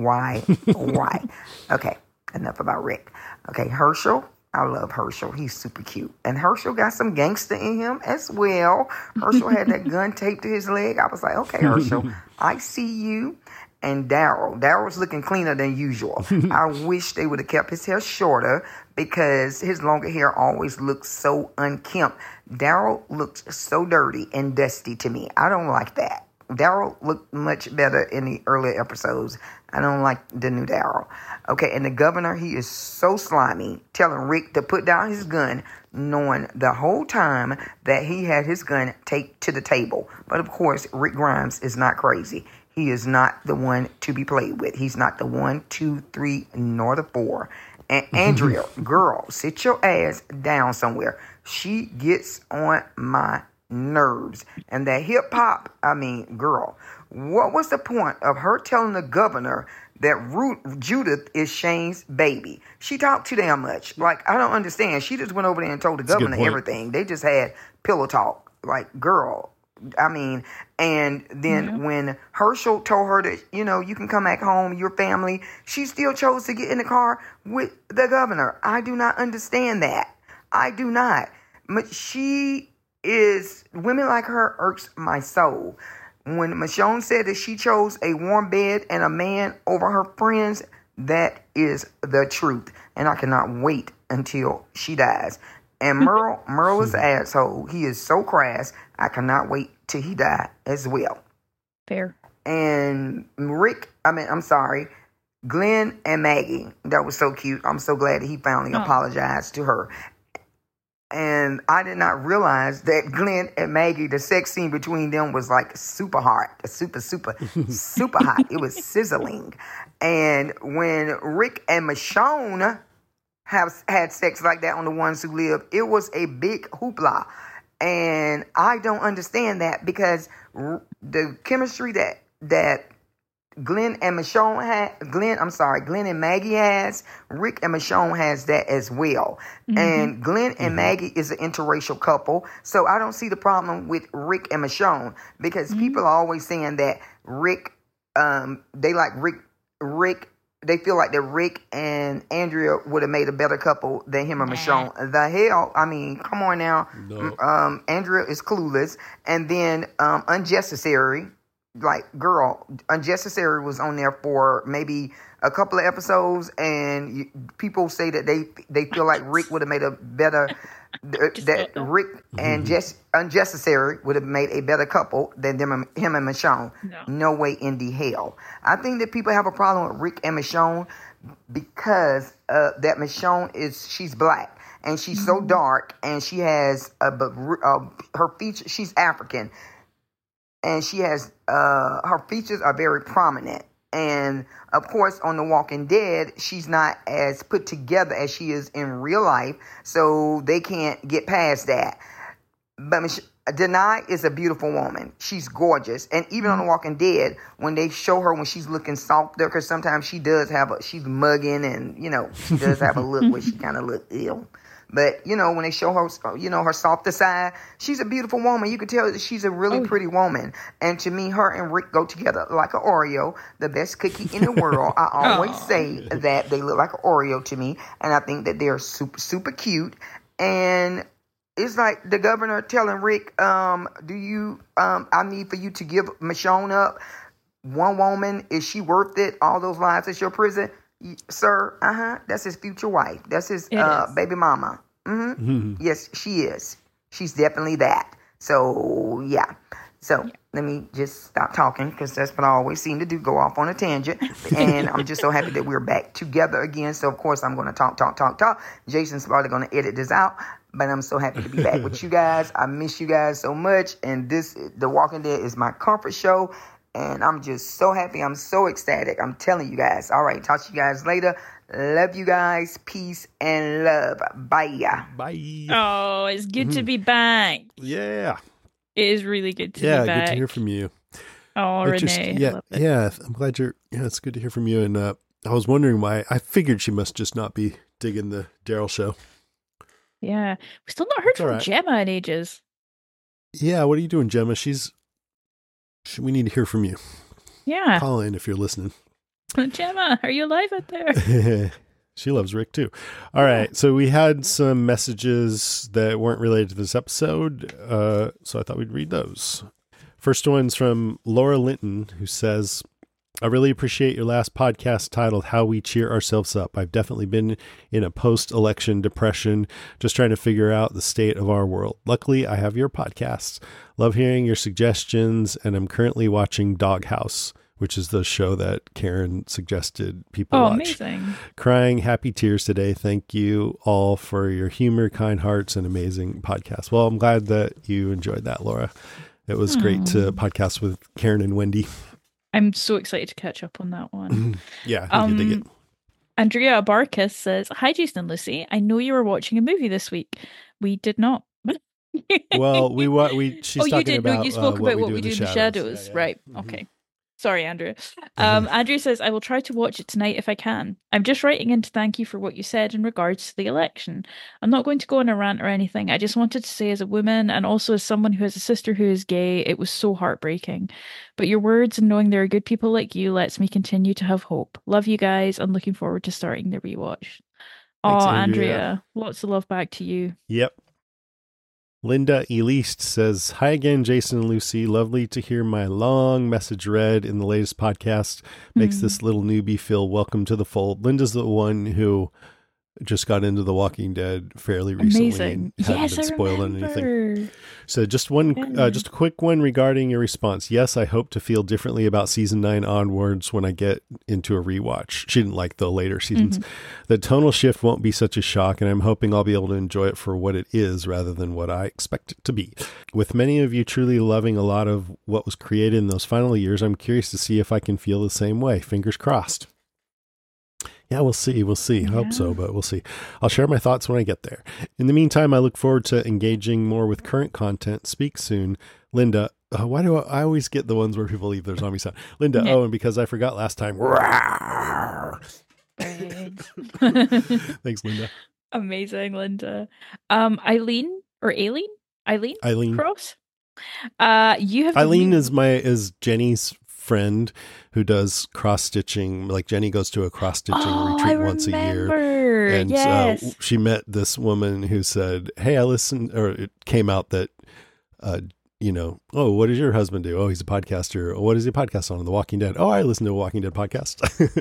Okay, enough about Rick. Okay, Herschel. I love Herschel. He's super cute. And Herschel got some gangster in him as well. Herschel had that gun taped to his leg. I was like, okay, Herschel, I see you. And Daryl's looking cleaner than usual. I wish they would have kept his hair shorter because his longer hair always looks so unkempt. Daryl looked so dirty and dusty to me. I don't like that. Daryl looked much better in the earlier episodes. I don't like the new Daryl. Okay, and the governor, he is so slimy, telling Rick to put down his gun, knowing the whole time that he had his gun taped to the table. But of course, Rick Grimes is not crazy. He is not the one to be played with. He's not the 1, 2, 3, nor the 4. And Andrea, girl, sit your ass down somewhere. She gets on my nerves. And that hip hop, girl, what was the point of her telling the governor that Judith is Shane's baby? She talked too damn much. Like, I don't understand. She just went over there and told the governor everything. They just had pillow talk. Like, girl, and then when Herschel told her that, you can come back home, your family, she still chose to get in the car with the governor. I do not understand that. I do not. But women like her irks my soul. When Michonne said that she chose a warm bed and a man over her friends, that is the truth. And I cannot wait until she dies. And Merle is an asshole. He is so crass. I cannot wait till he die as well. Fair. And Rick, I'm sorry. Glenn and Maggie, that was so cute. I'm so glad that he finally apologized to her. And I did not realize that Glenn and Maggie, the sex scene between them was like super hot, super hot. It was sizzling. And when Rick and Michonne had sex like that on The Ones Who Live, it was a big hoopla. And I don't understand that, because the chemistry that Glenn and Maggie has, Rick and Michonne has that as well. Mm-hmm. And Glenn and Maggie is an interracial couple, so I don't see the problem with Rick and Michonne, because people are always saying that Rick, they feel like that Rick and Andrea would have made a better couple than him and Michonne. The hell? I mean, come on now. No. Andrea is clueless. And then Unnecessary. Like, girl, Unnecessary was on there for maybe a couple of episodes, and people say that they feel like Rick would have made a better that Rick and Unnecessary would have made a better couple than him and Michonne. No way in the hell. I think that people have a problem with Rick and Michonne because that Michonne she's black and she's so dark, and she has her features. She's African. And she has, her features are very prominent. And, of course, on The Walking Dead, she's not as put together as she is in real life. So they can't get past that. But Denai is a beautiful woman. She's gorgeous. And even on The Walking Dead, when they show her when she's looking softer, because sometimes she does she's mugging, and, she does have a look where she kind of look ill. But, when they show her, her softer side, she's a beautiful woman. You can tell that she's a really pretty woman. And to me, her and Rick go together like an Oreo, the best cookie in the world. I always say that they look like an Oreo to me. And I think that they're super, super cute. And it's like the governor telling Rick, I need for you to give Michonne up. One woman, is she worth it? All those lives at your prison? Sir, that's his future wife. That's his baby mama. Yes, she is. She's definitely that. So, yeah. So, let me just stop talking, because that's what I always seem to do, go off on a tangent. And I'm just so happy that we're back together again. So, of course, I'm going to talk. Jason's probably going to edit this out. But I'm so happy to be back with you guys. I miss you guys so much. And The Walking Dead is my comfort show. And I'm just so happy. I'm so ecstatic. I'm telling you guys. All right. Talk to you guys later. Love you guys. Peace and love. Bye. Bye. Oh, it's good to be back. Yeah. It is really good to be back. Yeah, good to hear from you. Oh, Renee. Yeah. I'm glad it's good to hear from you. And I was wondering why. I figured she must just not be digging the Daryl show. Yeah. We still not heard from Gemma in ages. Yeah. What are you doing, Gemma? We need to hear from you. Yeah. Call in if you're listening. Gemma, are you alive out there? She loves Rick too. All right. So we had some messages that weren't related to this episode. So I thought we'd read those. First one's from Laura Linton, who says, I really appreciate your last podcast titled How We Cheer Ourselves Up. I've definitely been in a post-election depression, just trying to figure out the state of our world. Luckily, I have your podcasts. Love hearing your suggestions, and I'm currently watching Doghouse, which is the show that Karen suggested people watch. Amazing. Crying happy tears today. Thank you all for your humor, kind hearts, and amazing podcast. Well, I'm glad that you enjoyed that, Laura. It was great to podcast with Karen and Wendy. I'm so excited to catch up on that one. Yeah, I can dig it. Andrea Abarcus says, Hi, Jason and Lucy. I know you were watching a movie this week. We did not. Well, she's talking about No, you spoke about what we do in the shadows. Yeah. Right. Okay. Sorry, Andrea. Andrea says, I will try to watch it tonight if I can. I'm just writing in to thank you for what you said in regards to the election. I'm not going to go on a rant or anything. I just wanted to say, as a woman and also as someone who has a sister who is gay, it was so heartbreaking. But your words and knowing there are good people like you lets me continue to have hope. Love you guys and looking forward to starting the rewatch. Thanks, Andrea. Lots of love back to you. Yep. Linda Eliste says, Hi again, Jason and Lucy. Lovely to hear my long message read in the latest podcast. Makes this little newbie feel welcome to the fold. Linda's the one who just got into The Walking Dead fairly recently. Amazing. And hadn't Yes, been I spoiled on anything. remember. So just Yeah. just a quick one regarding your response. Yes, I hope to feel differently about season 9 onwards when I get into a rewatch. She didn't like the later seasons. The tonal shift won't be such a shock, and I'm hoping I'll be able to enjoy it for what it is rather than what I expect it to be. With many of you truly loving a lot of what was created in those final years, I'm curious to see if I can feel the same way. Fingers crossed. Yeah, we'll see. We'll see. I hope so, but we'll see. I'll share my thoughts when I get there. In the meantime, I look forward to engaging more with current content. Speak soon. Linda. Why do I always get the ones where people leave their zombie sound? Linda. Yeah. Oh, and because I forgot last time. Thanks, Linda. Amazing, Linda. Eileen Cross. You have Eileen is Jenny's friend who does cross stitching. Like Jenny goes to a cross stitching retreat once a year, and yes. she met this woman who said, "Hey, I listened," or it came out that, oh, what does your husband do? Oh, he's a podcaster. Oh, what is he podcast on? The Walking Dead. Oh, I listen to a Walking Dead podcast.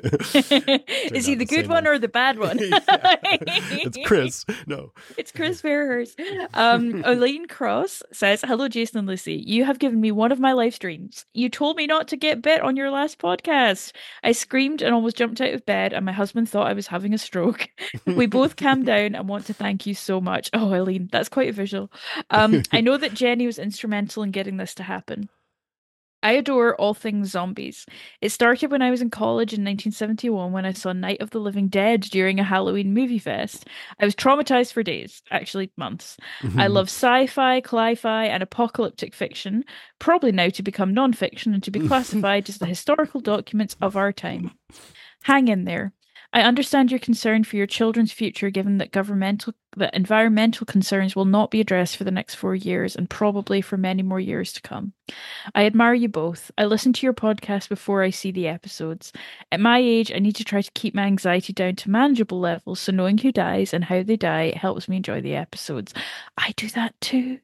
Is he the good one or the bad one? It's Chris. No, it's Chris Fairhurst. Eileen Cross says, "Hello, Jason and Lucy. You have given me one of my life's dreams. You told me not to get bit on your last podcast. I screamed and almost jumped out of bed, and my husband thought I was having a stroke. We both calmed down and want to thank you so much." Oh, Eileen, that's quite a visual. I know that Jenny was instrumental in getting this to happen. I adore all things zombies. It started when I was in college in 1971 when I saw Night of the Living Dead during a Halloween movie fest. I was traumatized for days, actually months. I love sci-fi, cli-fi, and apocalyptic fiction, probably now to become non-fiction and to be classified as the historical documents of our time. Hang in there. I understand your concern for your children's future, given that environmental concerns will not be addressed for the next 4 years and probably for many more years to come. I admire you both. I listen to your podcast before I see the episodes. At my age, I need to try to keep my anxiety down to manageable levels, so knowing who dies and how they die helps me enjoy the episodes. I do that too.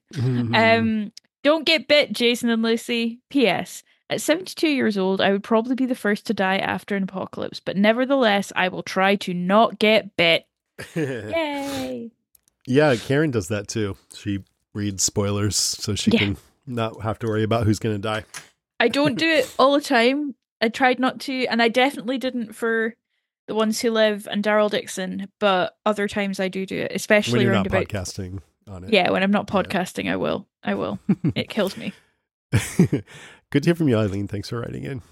Don't get bit, Jason and Lucy. P.S. At 72 years old, I would probably be the first to die after an apocalypse, but nevertheless, I will try to not get bit. Yay! Yeah, Karen does that too. She reads spoilers so she can not have to worry about who's going to die. I don't do it all the time. I tried not to, and I definitely didn't for The Ones Who Live and Daryl Dixon, but other times I do it, especially when you're around not about podcasting on it. Yeah, when I'm not podcasting, I will. It kills me. Good to hear from you, Eileen. Thanks for writing in.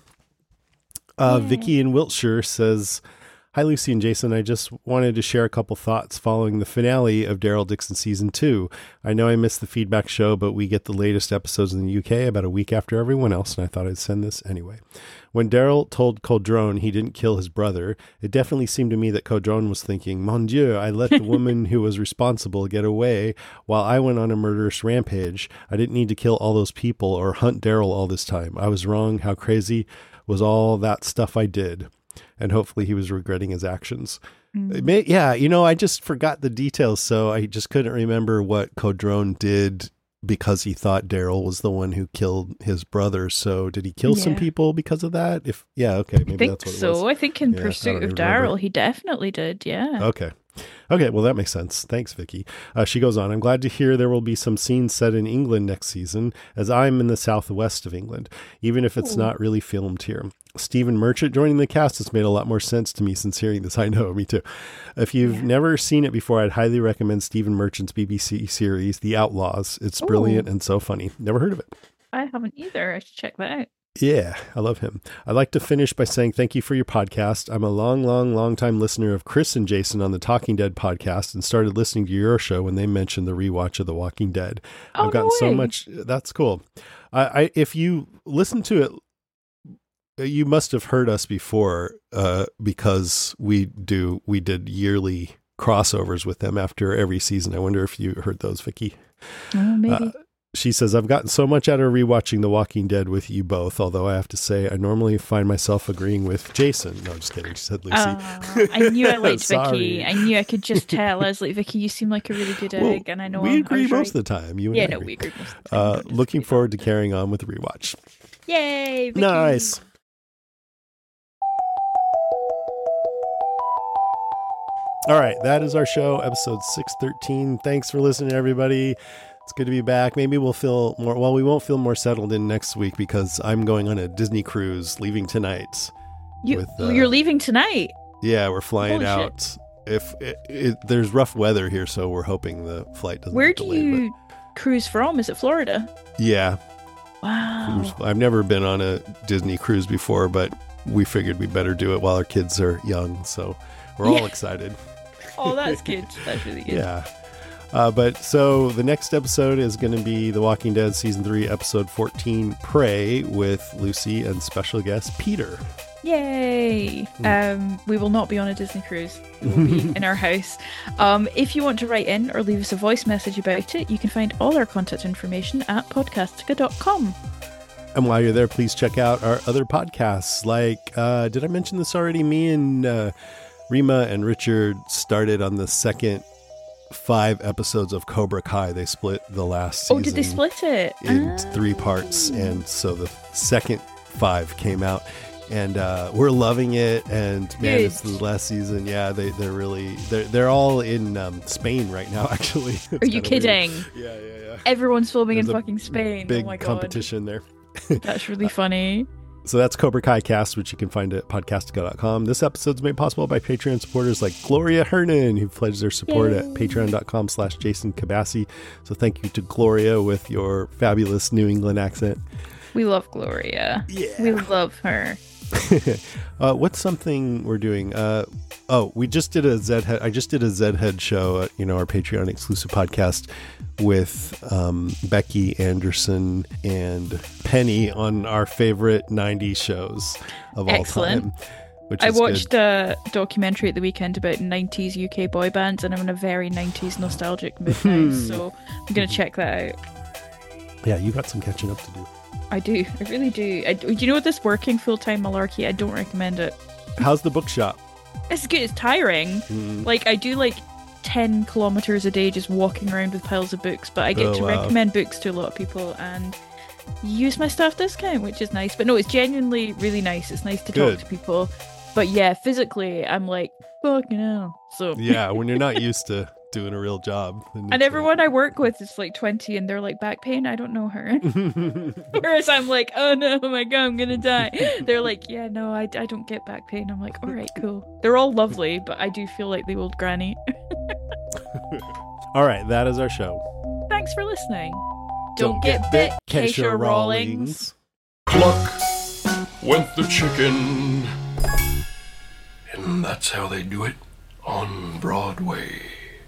Vicky in Wiltshire says, "Hi, Lucy and Jason. I just wanted to share a couple thoughts following the finale of Daryl Dixon season 2. I know I missed the feedback show, but we get the latest episodes in the UK about a week after everyone else, and I thought I'd send this anyway. When Daryl told Caudron he didn't kill his brother, it definitely seemed to me that Caudron was thinking, Mon Dieu, I let the woman who was responsible get away while I went on a murderous rampage. I didn't need to kill all those people or hunt Daryl all this time. I was wrong. How crazy was all that stuff I did?" And hopefully he was regretting his actions. I just forgot the details, so I just couldn't remember what Caudron did because he thought Daryl was the one who killed his brother. So did he kill some people because of that? Maybe that's what it was. I think in Pursuit of Daryl, he definitely did, yeah. Okay, well, that makes sense. Thanks, Vicky. She goes on, "I'm glad to hear there will be some scenes set in England next season, as I'm in the southwest of England, even if it's not really filmed here. Stephen Merchant joining the cast has made a lot more sense to me since hearing this. I know, me too. If you've never seen it before, I'd highly recommend Stephen Merchant's BBC series, The Outlaws. It's brilliant and so funny. Never heard of it." I haven't either. I should check that out. Yeah, I love him. I'd like to finish by saying thank you for your podcast. I'm a long time listener of Chris and Jason on the Talking Dead podcast and started listening to your show when they mentioned the rewatch of The Walking Dead. I've gotten so much. That's cool. If you listen to it, you must have heard us before because we did yearly crossovers with them after every season. I wonder if you heard those, Vicky. Maybe. She says, "I've gotten so much out of rewatching The Walking Dead with you both, although I have to say I normally find myself agreeing with Jason." No, just kidding. She said Lucy. I knew I liked Vicky. I knew I could just tell. I was like, Vicky, you seem like a really good egg, and I know we agree most of the time. You and I agree. We agree most of the time. Looking forward to carrying on with the rewatch. Yay, Vicky. Nice. All right, that is our show, episode 613. Thanks for listening, everybody. It's good to be back. Maybe we'll feel more, well, we won't feel more settled in next week because I'm going on a Disney cruise, leaving tonight. You're leaving tonight? Yeah, we're flying Holy out. Shit. If there's rough weather here, so we're hoping the flight doesn't Where get do delayed, you cruise from? Is it Florida? Yeah. Wow. I've never been on a Disney cruise before, but we figured we better do it while our kids are young, so we're all excited. Oh, that's good. That's really good. Yeah. But so the next episode is going to be The Walking Dead Season 3, Episode 14, Prey, with Lucy and special guest Peter. Yay! We will not be on a Disney cruise. We will be in our house. If you want to write in or leave us a voice message about it, you can find all our contact information at podcastica.com. And while you're there, please check out our other podcasts. Like, did I mention this already? Me and Rima and Richard started on the second 5 episodes of Cobra Kai. They split the last season. Oh, did they split it? In 3 parts. And so the second 5 came out. And we're loving it. And man, it's the last season. Yeah, they're all in Spain right now, actually. Are you kidding? Weird. Yeah. Everyone's filming There's in a fucking Spain. Big oh my God. competition there. That's really funny. So that's Cobra Kai Cast, which you can find at podcastica.com. This episode's made possible by Patreon supporters like Gloria Hernan, who pledged their support at patreon.com/Jason Kabassi. So thank you to Gloria with your fabulous New England accent. We love Gloria. Yeah. We love her. What's something we're doing? We just did a Zedhead. I just did a Zedhead show, our Patreon exclusive podcast with Becky Anderson and Penny on our favorite 90s shows of all time. I watched a documentary at the weekend about 90s UK boy bands, and I'm in a very 90s nostalgic mood now, so I'm going to check that out. Yeah, you got some catching up to do. I do. I really do. Do you know this working full-time malarkey? I don't recommend it. How's the bookshop? It's good. It's tiring. Like, I do 10 kilometers a day just walking around with piles of books, but I get to recommend books to a lot of people and use my staff discount, which is nice. But no, it's genuinely really nice. It's nice to talk to people. But yeah, physically, I'm like, fucking hell. So yeah, when you're not used to doing a real job. And everyone I work with is 20 and they're like, back pain? I don't know her. Whereas I'm like, oh no, oh my God, I'm gonna die. They're like, yeah, no, I don't get back pain. I'm like, all right, cool. They're all lovely, but I do feel like the old granny. All right, that is our show. Thanks for listening. Don't get bit, Keisha Rawlings. Cluck went the chicken. And that's how they do it on Broadway.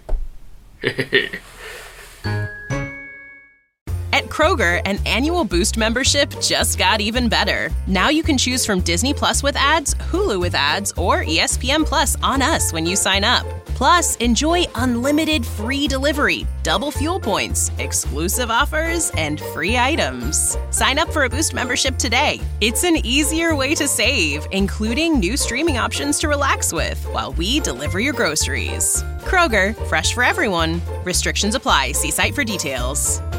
At Kroger, an annual Boost membership just got even better. Now you can choose from Disney Plus with ads, Hulu with ads, or ESPN Plus on us when you sign up. Plus, enjoy unlimited free delivery, double fuel points, exclusive offers, and free items. Sign up for a Boost membership today. It's an easier way to save, including new streaming options to relax with while we deliver your groceries. Kroger, fresh for everyone. Restrictions apply. See site for details.